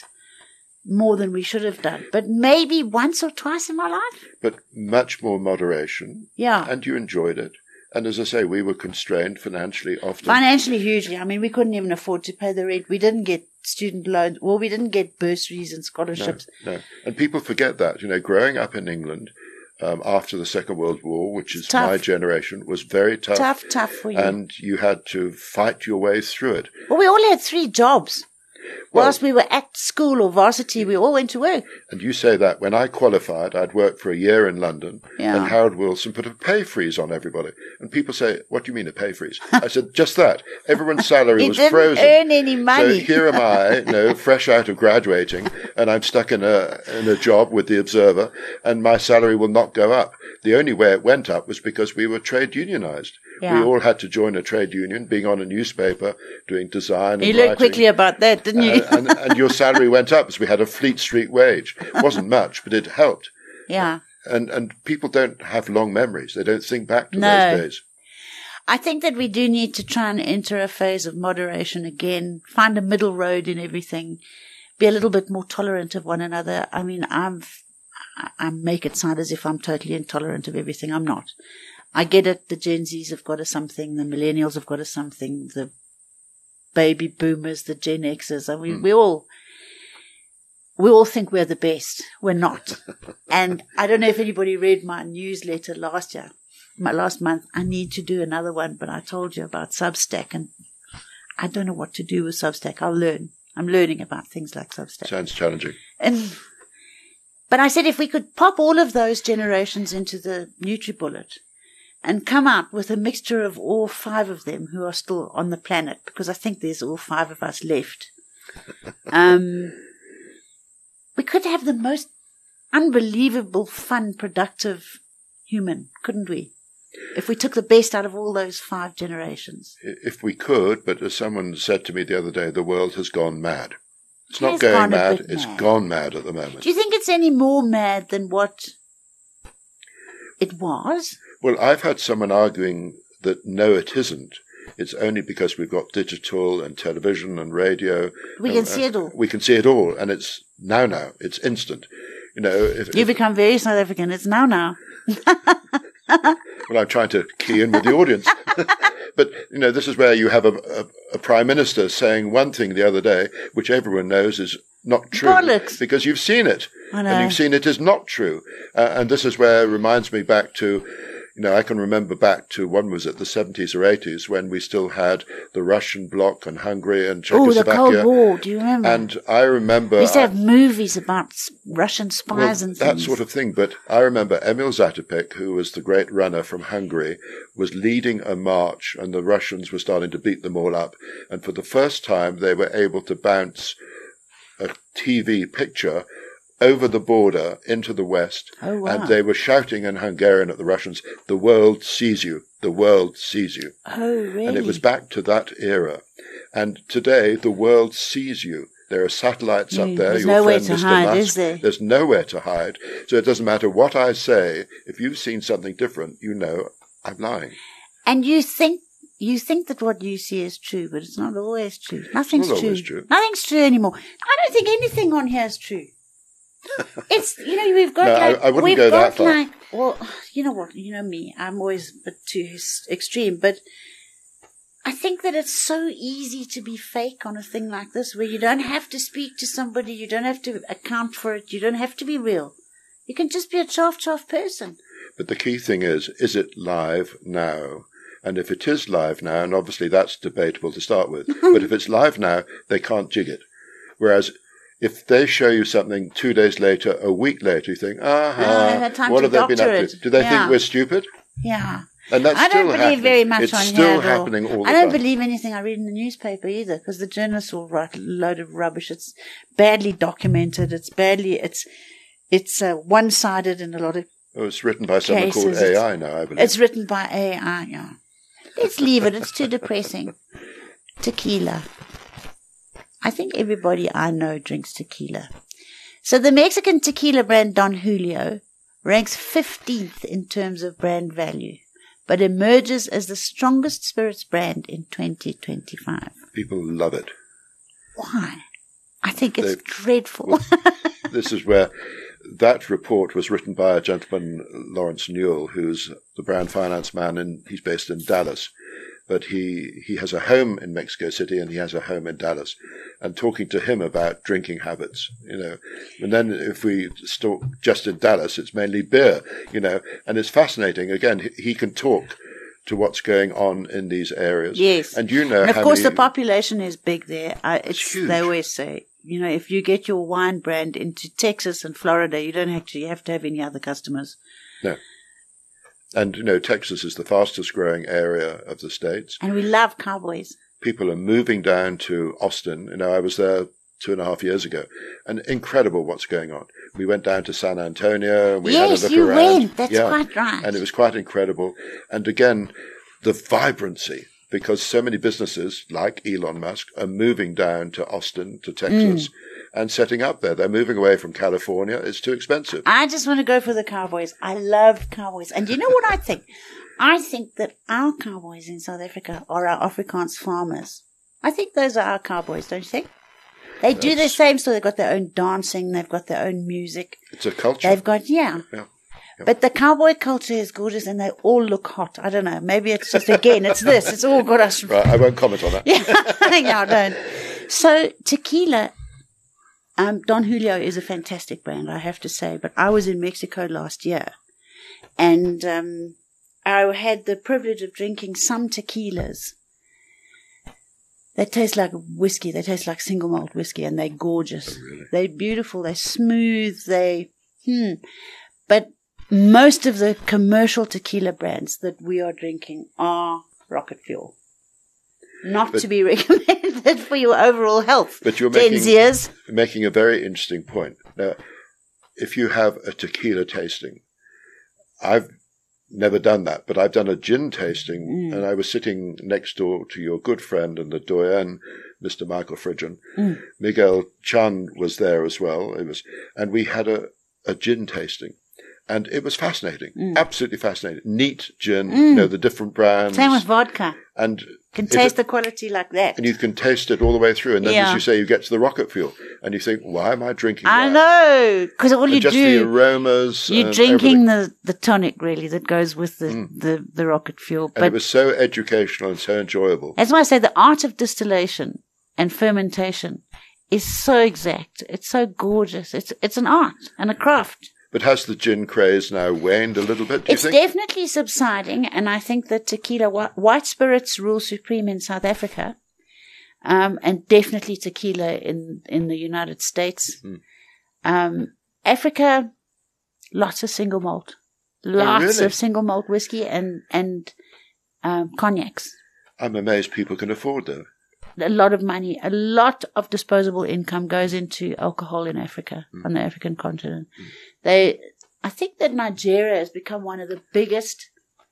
more than we should have done, but maybe once or twice in my life. But much more moderation, Yeah. and you enjoyed it. And as I say, we were constrained financially often. Financially, hugely. I mean, we couldn't even afford to pay the rent. We didn't get student loans. Well, we didn't get bursaries and No, scholarships. no. And people forget that. You know, growing up in England um, after the Second World War, which is Tough. my generation, was very tough. Tough, tough for you. And you had to fight your way through it. Well, we all had three jobs. Well- Whilst we were at school or varsity, we all went to work. And you say that when I qualified, I'd worked for a year in London, Yeah. and Harold Wilson put a pay freeze on everybody. And people say, "What do you mean a pay freeze?" I said, "Just that. Everyone's salary You was didn't frozen." earn any money. So here am I, you know, fresh out of graduating, and I'm stuck in a in a job with the Observer, and my salary will not go up. The only way it went up was because we were trade unionized. Yeah. We all had to join a trade union, being on a newspaper, doing design and You learned writing. quickly about that, didn't you? Uh, and, and your salary went up as we had a Fleet Street wage. It wasn't much, but it helped. Yeah. And and people don't have long memories. They don't think back to No. those days. I think that we do need to try and enter a phase of moderation again, find a middle road in everything, be a little bit more tolerant of one another. I mean, I'm, I, I make it sound as if I'm totally intolerant of everything. I'm not. I get it. The Gen Zs have got a something. The millennials have got a something. The baby boomers, the Gen Xers. I mean, Mm. we all, we all think we're the best. We're not. And I don't know if anybody read my newsletter last year, my last month. I need to do another one, but I told you about Substack, and I don't know what to do with Substack. I'll learn. I'm learning about things like Substack. Sounds challenging. And, but I said if we could pop all of those generations into the NutriBullet and come out with a mixture of all five of them who are still on the planet, because I think there's all five of us left, um, we could have the most unbelievable, fun, productive human, couldn't we? If we took the best out of all those five generations. If we could, but as someone said to me the other day, the world has gone mad. It's It not has going gone a mad, bit it's mad. gone mad at the moment. Do you think it's any more mad than what it was? Well, I've had someone arguing that no, it isn't. It's only because we've got digital and television and radio. We and, can see it all. We can see it all, and it's now now. It's instant. You know, if, You if become very South African. It's now now. well, I'm trying to key in with the audience. But, you know, this is where you have a, a, a prime minister saying one thing the other day, which everyone knows is not true. Bollocks. Because you've seen it. I know. And you've seen it is not true. Uh, and this is where it reminds me back to, you know, I can remember back to, when was it, the seventies or eighties, when we still had the Russian bloc and Hungary and Oh, the Czechoslovakia. Cold War. Do you remember? And I remember... we used to I- have movies about s- Russian spies well, and things. that sort of thing. But I remember Emil Zatopek, who was the great runner from Hungary, was leading a march, and the Russians were starting to beat them all up. And for the first time, they were able to bounce a T V picture over the border into the West, Oh, wow. and they were shouting in Hungarian at the Russians, "The world sees you, the world sees you." Oh, really? And it was back to that era. And today, the world sees you. There are satellites up Mm, there. there's Your nowhere friend, to Mister hide, Musk. is there? There's nowhere to hide. So it doesn't matter what I say. If you've seen something different, you know I'm lying. And you think you think that what you see is true, but it's not always true. Nothing's not true. always true. Nothing's true anymore. I don't think anything on here is true. It's, you know, we've got No, I- like, I wouldn't we've go got that far. like, well, you know what, you know me, I'm always a bit too his- extreme, but I think that it's so easy to be fake on a thing like this, where you don't have to speak to somebody, you don't have to account for it, you don't have to be real. You can just be a chaff chaff person. But the key thing is, is it live now? And if it is live now, and obviously that's debatable to start with, but if it's live now, they can't jig it. Whereas if they show you something two days later, a week later, you think, aha, Ah, I've had time what to have they been up doctor to? it. Do they Yeah. think we're stupid? Yeah. And that's I still don't believe happening. very much it's on still here at all. happening all the I don't time. believe anything I read in the newspaper either, because the journalists will write a load of rubbish. It's badly documented. It's badly, it's, it's uh, one-sided in a lot of, Oh, it's written by someone cases, called A I now, I believe. it's written by A I, yeah. Let's leave it. It's too depressing. Tequila. I think everybody I know drinks tequila. So the Mexican tequila brand Don Julio ranks fifteenth in terms of brand value, but emerges as the strongest spirits brand in twenty twenty-five. People love it. Why? I think it's They- dreadful. This is where that report was written by a gentleman, Lawrence Newell, who's the brand finance man, and he's based in Dallas. But he, he has a home in Mexico City and he has a home in Dallas. And talking to him about drinking habits, you know, and then if we talk just in Dallas, it's mainly beer, you know, and it's fascinating. Again, he, he can talk to what's going on in these areas. Yes. And you know And of how course, many, the population is big there. I, it's, It's huge. They always say, you know, if you get your wine brand into Texas and Florida, you don't actually have to have any other customers. No. And, you know, Texas is the fastest growing area of the States. And we love cowboys. People are moving down to Austin. You know, I was there two and a half years ago, and incredible what's going on. We went down to San Antonio, and we Yes, had a look you around. went. That's Yeah. quite right. And it was quite incredible. And again, the vibrancy, because so many businesses like Elon Musk are moving down to Austin, to Texas, Mm. and setting up there. They're moving away from California. It's too expensive. I just want to go for the cowboys. I love cowboys. And you know what I think? I think that our cowboys in South Africa are our Afrikaans farmers. I think those are our cowboys, don't you think? They do the That's- same stuff. They've got their own dancing. They've got their own music. It's a culture. They've got, yeah. Yeah. But the cowboy culture is gorgeous and they all look hot. I don't know. Maybe it's just, again, it's this. It's all got us. Right, I won't comment on that. Yeah, yeah, don't. So tequila, um, Don Julio is a fantastic brand, I have to say. But I was in Mexico last year, and um, I had the privilege of drinking some tequilas. They taste like whiskey. They taste like single malt whiskey, and they're gorgeous. Oh, really? They're beautiful. They're smooth. They, hmm. But most of the commercial tequila brands that we are drinking are rocket fuel. Not But- to be recommended for your overall health. But you're making, Denziers. making a very interesting point. Now, if you have a tequila tasting, I've never done that, but I've done a gin tasting, Mm. and I was sitting next door to your good friend and the doyen, Mister Michael Fridgen. Mm. Miguel Chan was there as well. It was, and we had a, a gin tasting. And it was fascinating, Mm. absolutely fascinating. Neat gin, Mm. you know, the different brands. Same with vodka. and Can if taste it- the quality like that. and you can taste it all the way through. And then, Yeah. as you say, you get to the rocket fuel, and you think, "Why am I drinking I that?" know, because all And you just the do, aromas. you're and drinking everything. the, the tonic really that goes with the, Mm. the, the rocket fuel. And it But was so educational and so enjoyable. that's why I say the art of distillation and fermentation is so exact. It's so gorgeous. It's it's an art and a craft. But has the gin craze now waned a little bit, do It's you think? definitely subsiding, and I think that tequila, whi- white spirits rule supreme in South Africa, um, and definitely tequila in, in the United States. Mm. Um, Africa, lots of single malt, lots really? of single malt whiskey and and um, cognacs. I'm amazed people can afford them. a lot of money, a lot of disposable income goes into alcohol in Africa, mm. on the African continent. Mm. They, I think that Nigeria has become one of the biggest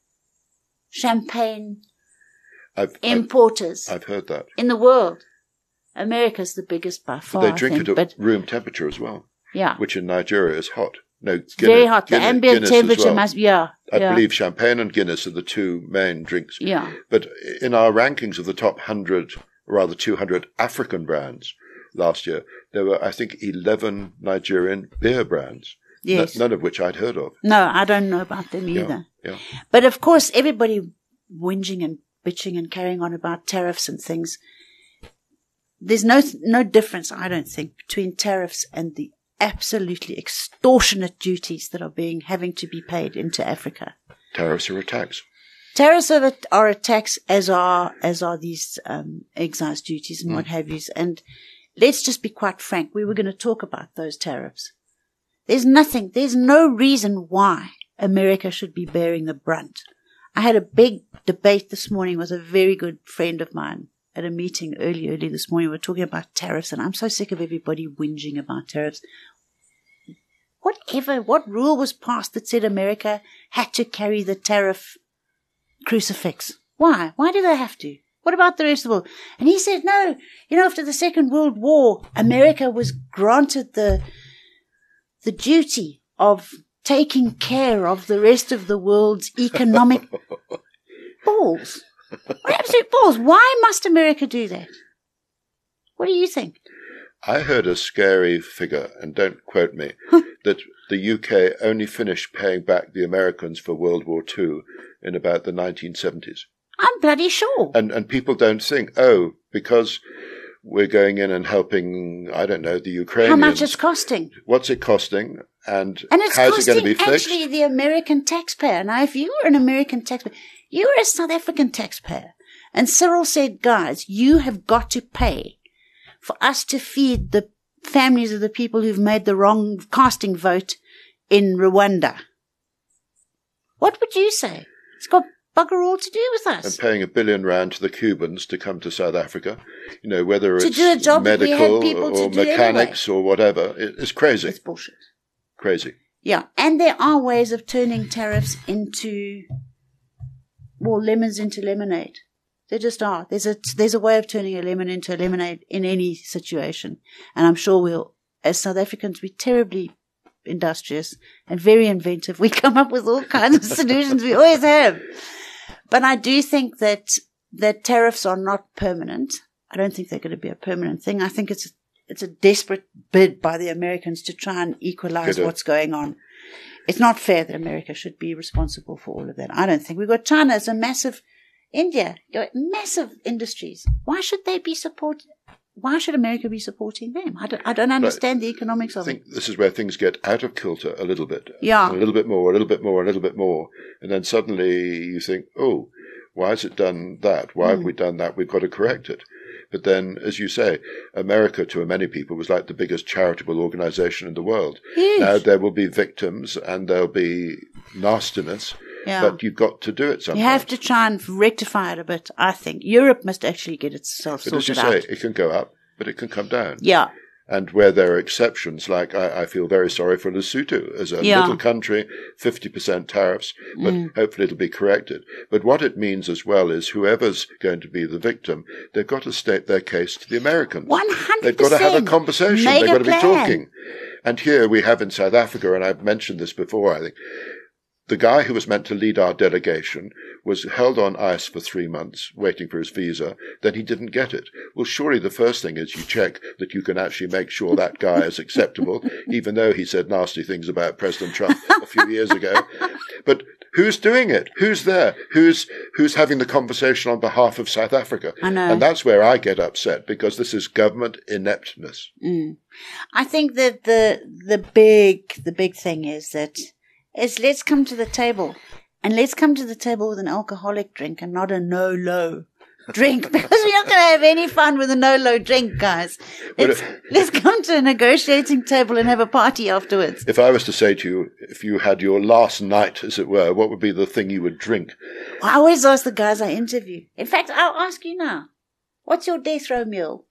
champagne I've, importers. I've, I've heard that. In the world. America's the biggest by far. But they drink I think, it at but, room temperature as well. Yeah. Which in Nigeria is hot. No, Guinness, very hot. The Guinness, ambient Guinness temperature well. must, yeah. I yeah. believe champagne and Guinness are the two main drinks. Yeah. But in our rankings of the top one hundred, or rather two hundred African brands last year, there were, I think, eleven Nigerian beer brands. Yes. N- none of which I'd heard of. No, I don't know about them either. Yeah, yeah. But of course, everybody whinging and bitching and carrying on about tariffs and things. There's no no difference, I don't think, between tariffs and the absolutely extortionate duties that are being having to be paid into Africa. Tariffs are a tax. Tariffs are a, are a tax, as are as are these um, excise duties and mm. what have you. And let's just be quite frank. We were going to talk about those tariffs. There's nothing. There's no reason why America should be bearing the brunt. I had a big debate this morning with a very good friend of mine at a meeting early, early this morning. We were talking about tariffs, and I'm so sick of everybody whinging about tariffs. Whatever, what rule was passed that said America had to carry the tariff crucifix? Why? Why do they have to? What about the rest of the world? And he said, no, you know, after the Second World War, America was granted the the duty of taking care of the rest of the world's economic balls. What absolute balls. Why must America do that? What do you think? I heard a scary figure, and don't quote me, that the U K only finished paying back the Americans for World War Two in about the nineteen seventies. I'm bloody sure. And and people don't think, oh, because we're going in and helping, I don't know, the Ukrainians. How much it's costing? What's it costing? And, and it's how's costing it going to be fixed? Actually the American taxpayer. Now, if you were an American taxpayer, you were a South African taxpayer. And Cyril said, guys, you have got to pay for us to feed the families of the people who've made the wrong casting vote in Rwanda. What would you say? It's got bugger all to do with us. And paying a billion rand to the Cubans to come to South Africa, you know, whether to it's do a job medical we had people or to do mechanics anyway. or whatever. It, it's crazy. It's bullshit. Crazy. Yeah, and there are ways of turning tariffs into, well, lemons into lemonade. There just are. There's a there's a way of turning a lemon into a lemonade in any situation. And I'm sure we'll, as South Africans, we're terribly industrious and very inventive. We come up with all kinds of solutions. We always have. But I do think that that tariffs are not permanent. I don't think they're going to be a permanent thing. I think it's a, it's a desperate bid by the Americans to try and equalize what's going on. It's not fair that America should be responsible for all of that. I don't think. We've got China as a massive, India, massive industries. Why should they be supported? Why should America be supporting them? I don't, I don't understand but the economics of it. I think this is where things get out of kilter a little bit. Yeah. A little bit more, a little bit more, a little bit more. And then suddenly you think, oh, why has it done that? Why mm. have we done that? We've got to correct it. But then, as you say, America, to many people, was like the biggest charitable organization in the world. Huge. Now there will be victims and there'll be nastiness. Yeah. But you've got to do it sometimes. You have to try and rectify it a bit, I think. Europe must actually get itself but sorted out. But as you out. say, it can go up, but it can come down. Yeah. And where there are exceptions, like I, I feel very sorry for Lesotho as a yeah. little country, fifty percent tariffs, but mm. hopefully it'll be corrected. But what it means as well is whoever's going to be the victim, they've got to state their case to the Americans. one hundred percent. They've got to have a conversation. Make they've got a to be plan. talking. And here we have in South Africa, and I've mentioned this before, I think, the guy who was meant to lead our delegation was held on ice for three months, waiting for his visa. Then he didn't get it. Well, surely the first thing is you check that you can actually make sure that guy is acceptable, even though he said nasty things about President Trump a few years ago. But who's doing it? Who's there? Who's who's having the conversation on behalf of South Africa? I know. And that's where I get upset, because this is government ineptness. Mm. I think that the the big the big thing is that is let's come to the table, and let's come to the table with an alcoholic drink and not a no-low drink, because we're not going to have any fun with a no-low drink, guys. Let's, if, let's come to a negotiating table and have a party afterwards. If I was to say to you, if you had your last night, as it were, what would be the thing you would drink? I always ask the guys I interview. In fact, I'll ask you now. What's your death row meal?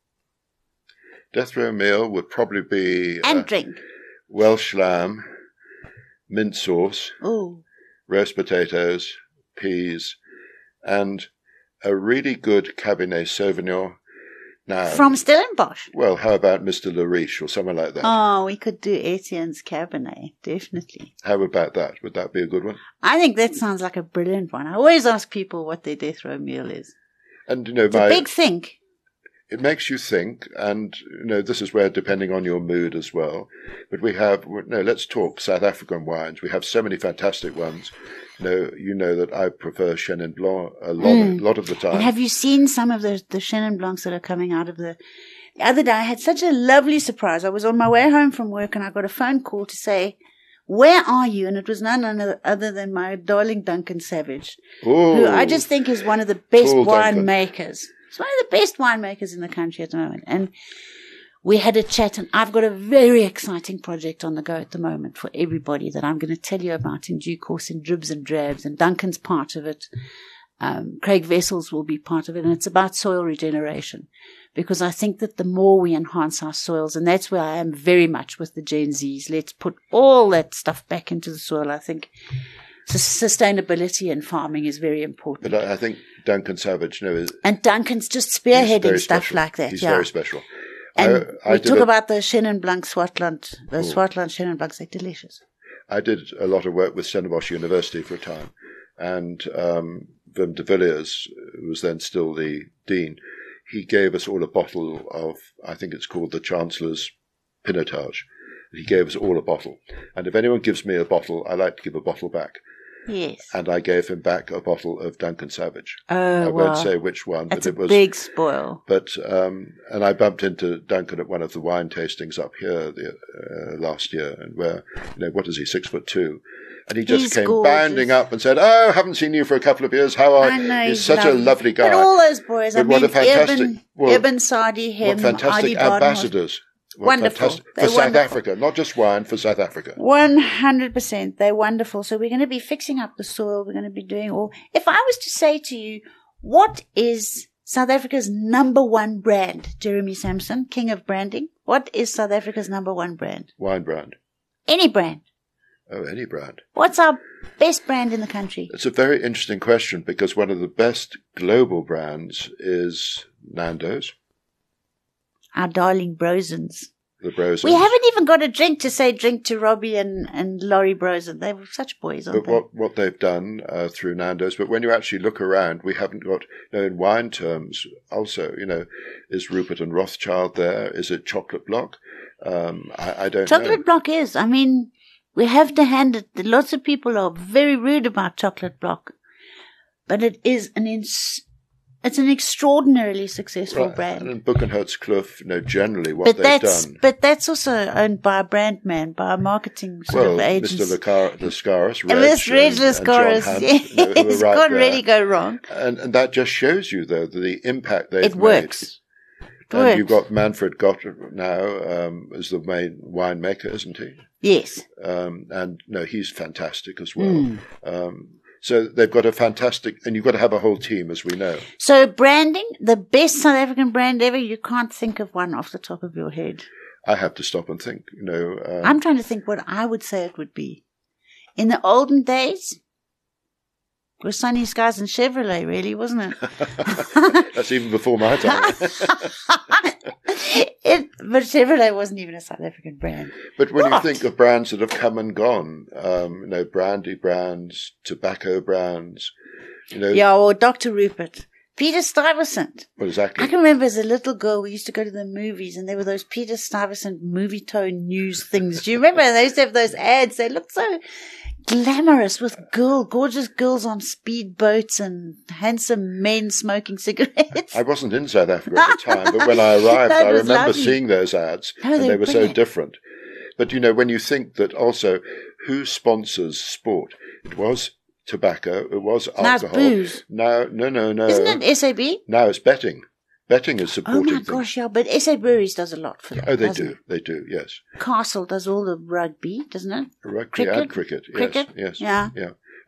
Death row meal would probably be And uh, drink. Welsh lamb, mint sauce, Oh, roast potatoes, peas, and a really good Cabernet Sauvignon. Now, from Stellenbosch. well, how about Mister Lariche or something like that? Oh, we could do Etienne's Cabernet, definitely. How about that? Would that be a good one? I think that sounds like a brilliant one. I always ask people what their death row meal is. And, you know, It's my, a big think. it makes you think, and, you know, this is where, depending on your mood as well, but we have, no, let's talk South African wines. We have so many fantastic ones. You know, you know that I prefer Chenin Blanc a lot, Mm. a lot of the time. And have you seen some of the, the Chenin Blancs that are coming out of the... The other day, I had such a lovely surprise. I was on my way home from work and I got a phone call to say, where are you? And it was none other than my darling Duncan Savage, Ooh, who I just think is one of the best Tall Duncan. winemakers. He's one of the best winemakers in the country at the moment. And we had a chat, and I've got a very exciting project on the go at the moment for everybody that I'm going to tell you about in due course in dribs and drabs, and Duncan's part of it. Um, Craig Vessels will be part of it, and it's about soil regeneration, because I think that the more we enhance our soils, and that's where I am very much with the Gen Zs, let's put all that stuff back into the soil. I think sustainability in farming is very important. But I, I think Duncan Savage, you know, is, And Duncan's just he's spearheading very stuff special. like that. He's yeah. very special. And I, I we did talk a- about the Chenin Blanc Swartland. The Ooh. Swartland Chenin Blancs, they're delicious. I did a lot of work with Stellenbosch University for a time, and um, Wim de Villiers, who was then still the dean, he gave us all a bottle of, I think it's called the Chancellor's Pinotage. He gave us all a bottle. And if anyone gives me a bottle, I like to give a bottle back. Yes. And I gave him back a bottle of Duncan Savage. Oh, I wow. won't say which one, That's but a it was big spoil. But um, and I bumped into Duncan at one of the wine tastings up here the, uh, last year, and where, you know, what is he, six foot two, and he just He's came gorgeous. bounding up and said, "Oh, haven't seen you for a couple of years. How are I you?" know, He's he's such lovely. a lovely guy. But all those boys, I But what mean, a fantastic- Eben, well, Eben Sadi, him, what fantastic Adi Barnhart. ambassadors! What Wonderful. fantastic- They're for South wonderful. Africa, not just wine, for South Africa. One hundred percent. They're wonderful. So we're going to be fixing up the soil. We're going to be doing all. If I was to say to you, what is South Africa's number one brand, Jeremy Sampson, king of branding? What is South Africa's number one brand? Wine brand. Any brand. Oh, any brand. What's our best brand in the country? It's a very interesting question, because one of the best global brands is Nando's, Our darling Brosens. the Brosens. We haven't even got a drink to say drink to Robbie and, and Laurie Brosen. They were such boys, aren't But they? what, what they've done uh, through Nando's, but when you actually look around, we haven't got, you know, in wine terms also, you know, is Rupert and Rothschild there? Is it Chocolate Block? Um, I, I don't Chocolate know. Block is. I mean, we have to hand it. Lots of people are very rude about Chocolate Block, but it is an ins- it's an extraordinarily successful Right. brand. And Buchenholz Kloof, you know, generally what But they've that's done. but that's also owned by a brand man, by a marketing sort Well, of Mister agency. Lacar- Lascaris, Reg, And this Reg and, and John Lascaris, Hunt, yes, you know, who are right can't there. really go wrong. And, and that just shows you, though, the impact they've It made. works. It And works. you've got Manfred Gott now um, as the main winemaker, isn't he? Yes. Um, and no, he's fantastic as well. Mm. Um, so they've got a fantastic, and you've got to have a whole team, as we know. So branding, the best South African brand ever, you can't think of one off the top of your head. I have to stop and think. You know, um, I'm trying to think what I would say it would be. In the olden days, it was Sunny Skies and Chevrolet, really, wasn't it? that's even before my time. it but Chevrolet wasn't even a South African brand. But when What? you think of brands that have come and gone, um, you know, brandy brands, tobacco brands, you know, Yeah, or Doctor Rupert. Peter Stuyvesant. well, I exactly. can remember as a little girl, we used to go to the movies and there were those Peter Stuyvesant movie tone news things. Do you remember? They used to have those ads. They looked so glamorous with girl, gorgeous girls on speedboats and handsome men smoking cigarettes. I wasn't in South Africa at the time, but when I arrived, That I was remember lovely. seeing those ads, Oh, and they they were were so brilliant. different. But, you know, when you think that also who sponsors sport, it was tobacco, it was Now it's alcohol. booze. Now, no, no, no. Isn't it S A B? Now it's betting. Betting is Oh supporting my things. gosh, yeah, but S A Breweries does a lot for that. Oh, they doesn't do. it? They do, yes. Castle does all the rugby, doesn't it? Rugby Cricket? and cricket. Yes, Cricket? yes. Yeah. Yeah.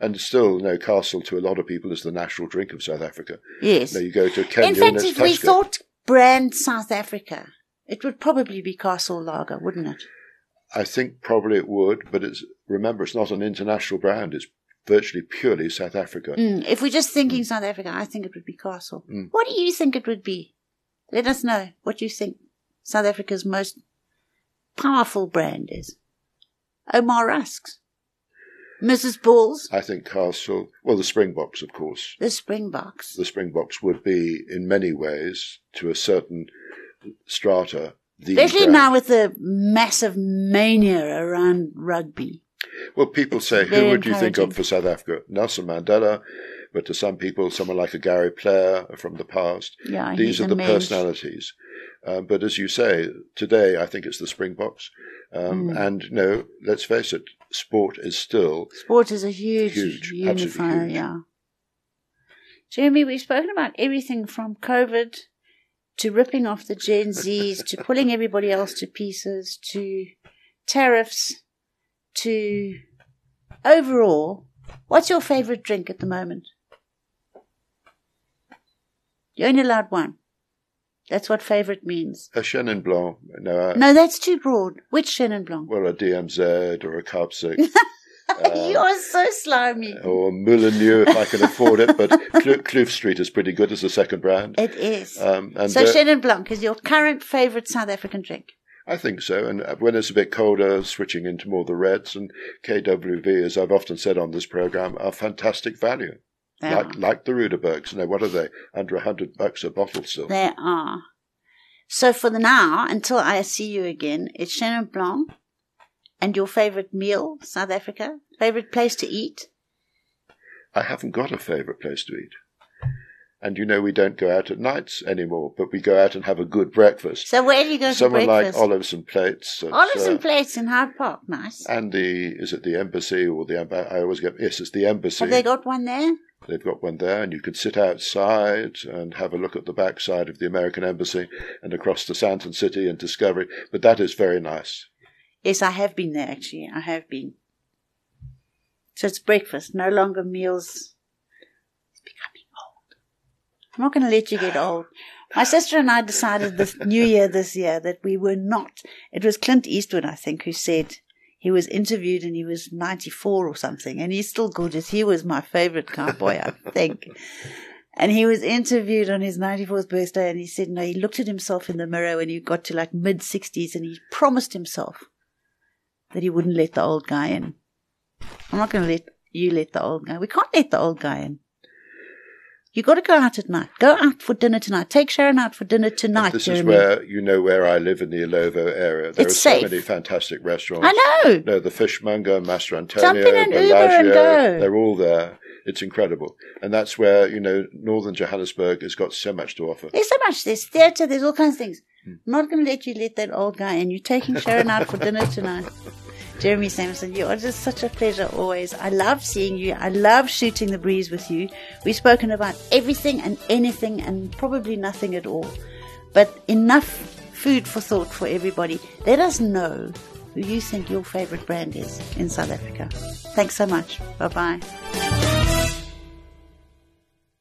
And still, you know, Castle to a lot of people is the national drink of South Africa. Yes. You know, you go to Kenya In fact, and it's if we Tusker. thought brand South Africa, it would probably be Castle Lager, wouldn't it? I think probably it would, but it's remember, it's not an international brand. It's virtually purely South Africa. Mm. If we're just thinking mm. South Africa, I think it would be Castle. Mm. What do you think it would be? Let us know what you think South Africa's most powerful brand is. Omar Rusks. Missus Balls. I think Castle, well, the Springboks, of course. The Springboks. The Springboks would be, in many ways, to a certain strata, the Especially brand. now with the massive mania around rugby. Well, people It's say, very who would you think encouraging. of for South Africa? Nelson Mandela, but to some people, someone like a Gary Player from the past. Yeah, These he's are a the mensch. personalities. Um, but as you say, today I think it's the Springboks. Um, Mm. And no, let's face it, sport is still Sport is a huge, Huge, unifier, absolutely huge. yeah. Jeremy, we've spoken about everything from COVID to ripping off the Gen Zs to pulling everybody else to pieces to tariffs to overall. What's your favorite drink at the moment? You're only allowed one. That's what favorite means. a Chenin Blanc. No, uh, No, that's too broad. Which Chenin Blanc? well, a D M Z or a Carbsic. You are so slimy. Or Moulinieu if I can afford it, but Cl- Kloof Street is pretty good as a second brand. It is. Um, and so uh, Chenin Blanc is your current favourite South African drink? I think so. And when it's a bit colder, switching into more the reds. And K W V, as I've often said on this program, are fantastic value. They Like are. like the Ruderbergs. You know, what are they? Under a hundred bucks a bottle still. They are. So for the now, until I see you again, it's Chenin Blanc. And your favourite meal, South Africa? Favourite place to eat? I haven't got a favourite place to eat. And you know, we don't go out at nights anymore, but we go out and have a good breakfast. So where do you go for Someone breakfast? like Olives and Plates. at, Olives uh, and Plates in Hyde Park, nice. And the, is it the Embassy or the, Emb- I always get, yes, it's the Embassy. Have they got one there? They've got one there, and you can sit outside and have a look at the backside of the American Embassy and across to Sandton City and Discovery. But that is very nice. Yes, I have been there actually. I have been. So it's breakfast, no longer meals. It's becoming old. I'm not going to let you get old. My sister and I decided this New Year this year that we were not. It was Clint Eastwood, I think, who said he was interviewed and he was ninety-four or something, and he's still gorgeous. He was my favorite cowboy, I think. And he was interviewed on his ninety-fourth birthday, and he said, no, he looked at himself in the mirror when he got to like mid-sixties, and he promised himself that he wouldn't let the old guy in. I'm not going to let you let the old guy. We can't let the old guy in. You got to go out at night. Go out for dinner tonight. Take Sharon out for dinner tonight, This Jeremy. is where, you know, where I live in the Ilovo area. There It's are so safe. many fantastic restaurants. I know. No, the Fishmonger, Master Jump Antonio, in an Uber and Bellagio, go. they're all there. It's incredible. And that's where, you know, Northern Johannesburg has got so much to offer. There's so much. There's theatre. There's all kinds of things. I'm not going to let you let that old guy in. You're taking Sharon out for dinner tonight. Jeremy Samuelson, you are just such a pleasure always. I love seeing you. I love shooting the breeze with you. We've spoken about everything and anything and probably nothing at all. But enough food for thought for everybody. Let us know who you think your favourite brand is in South Africa. Thanks so much. Bye-bye.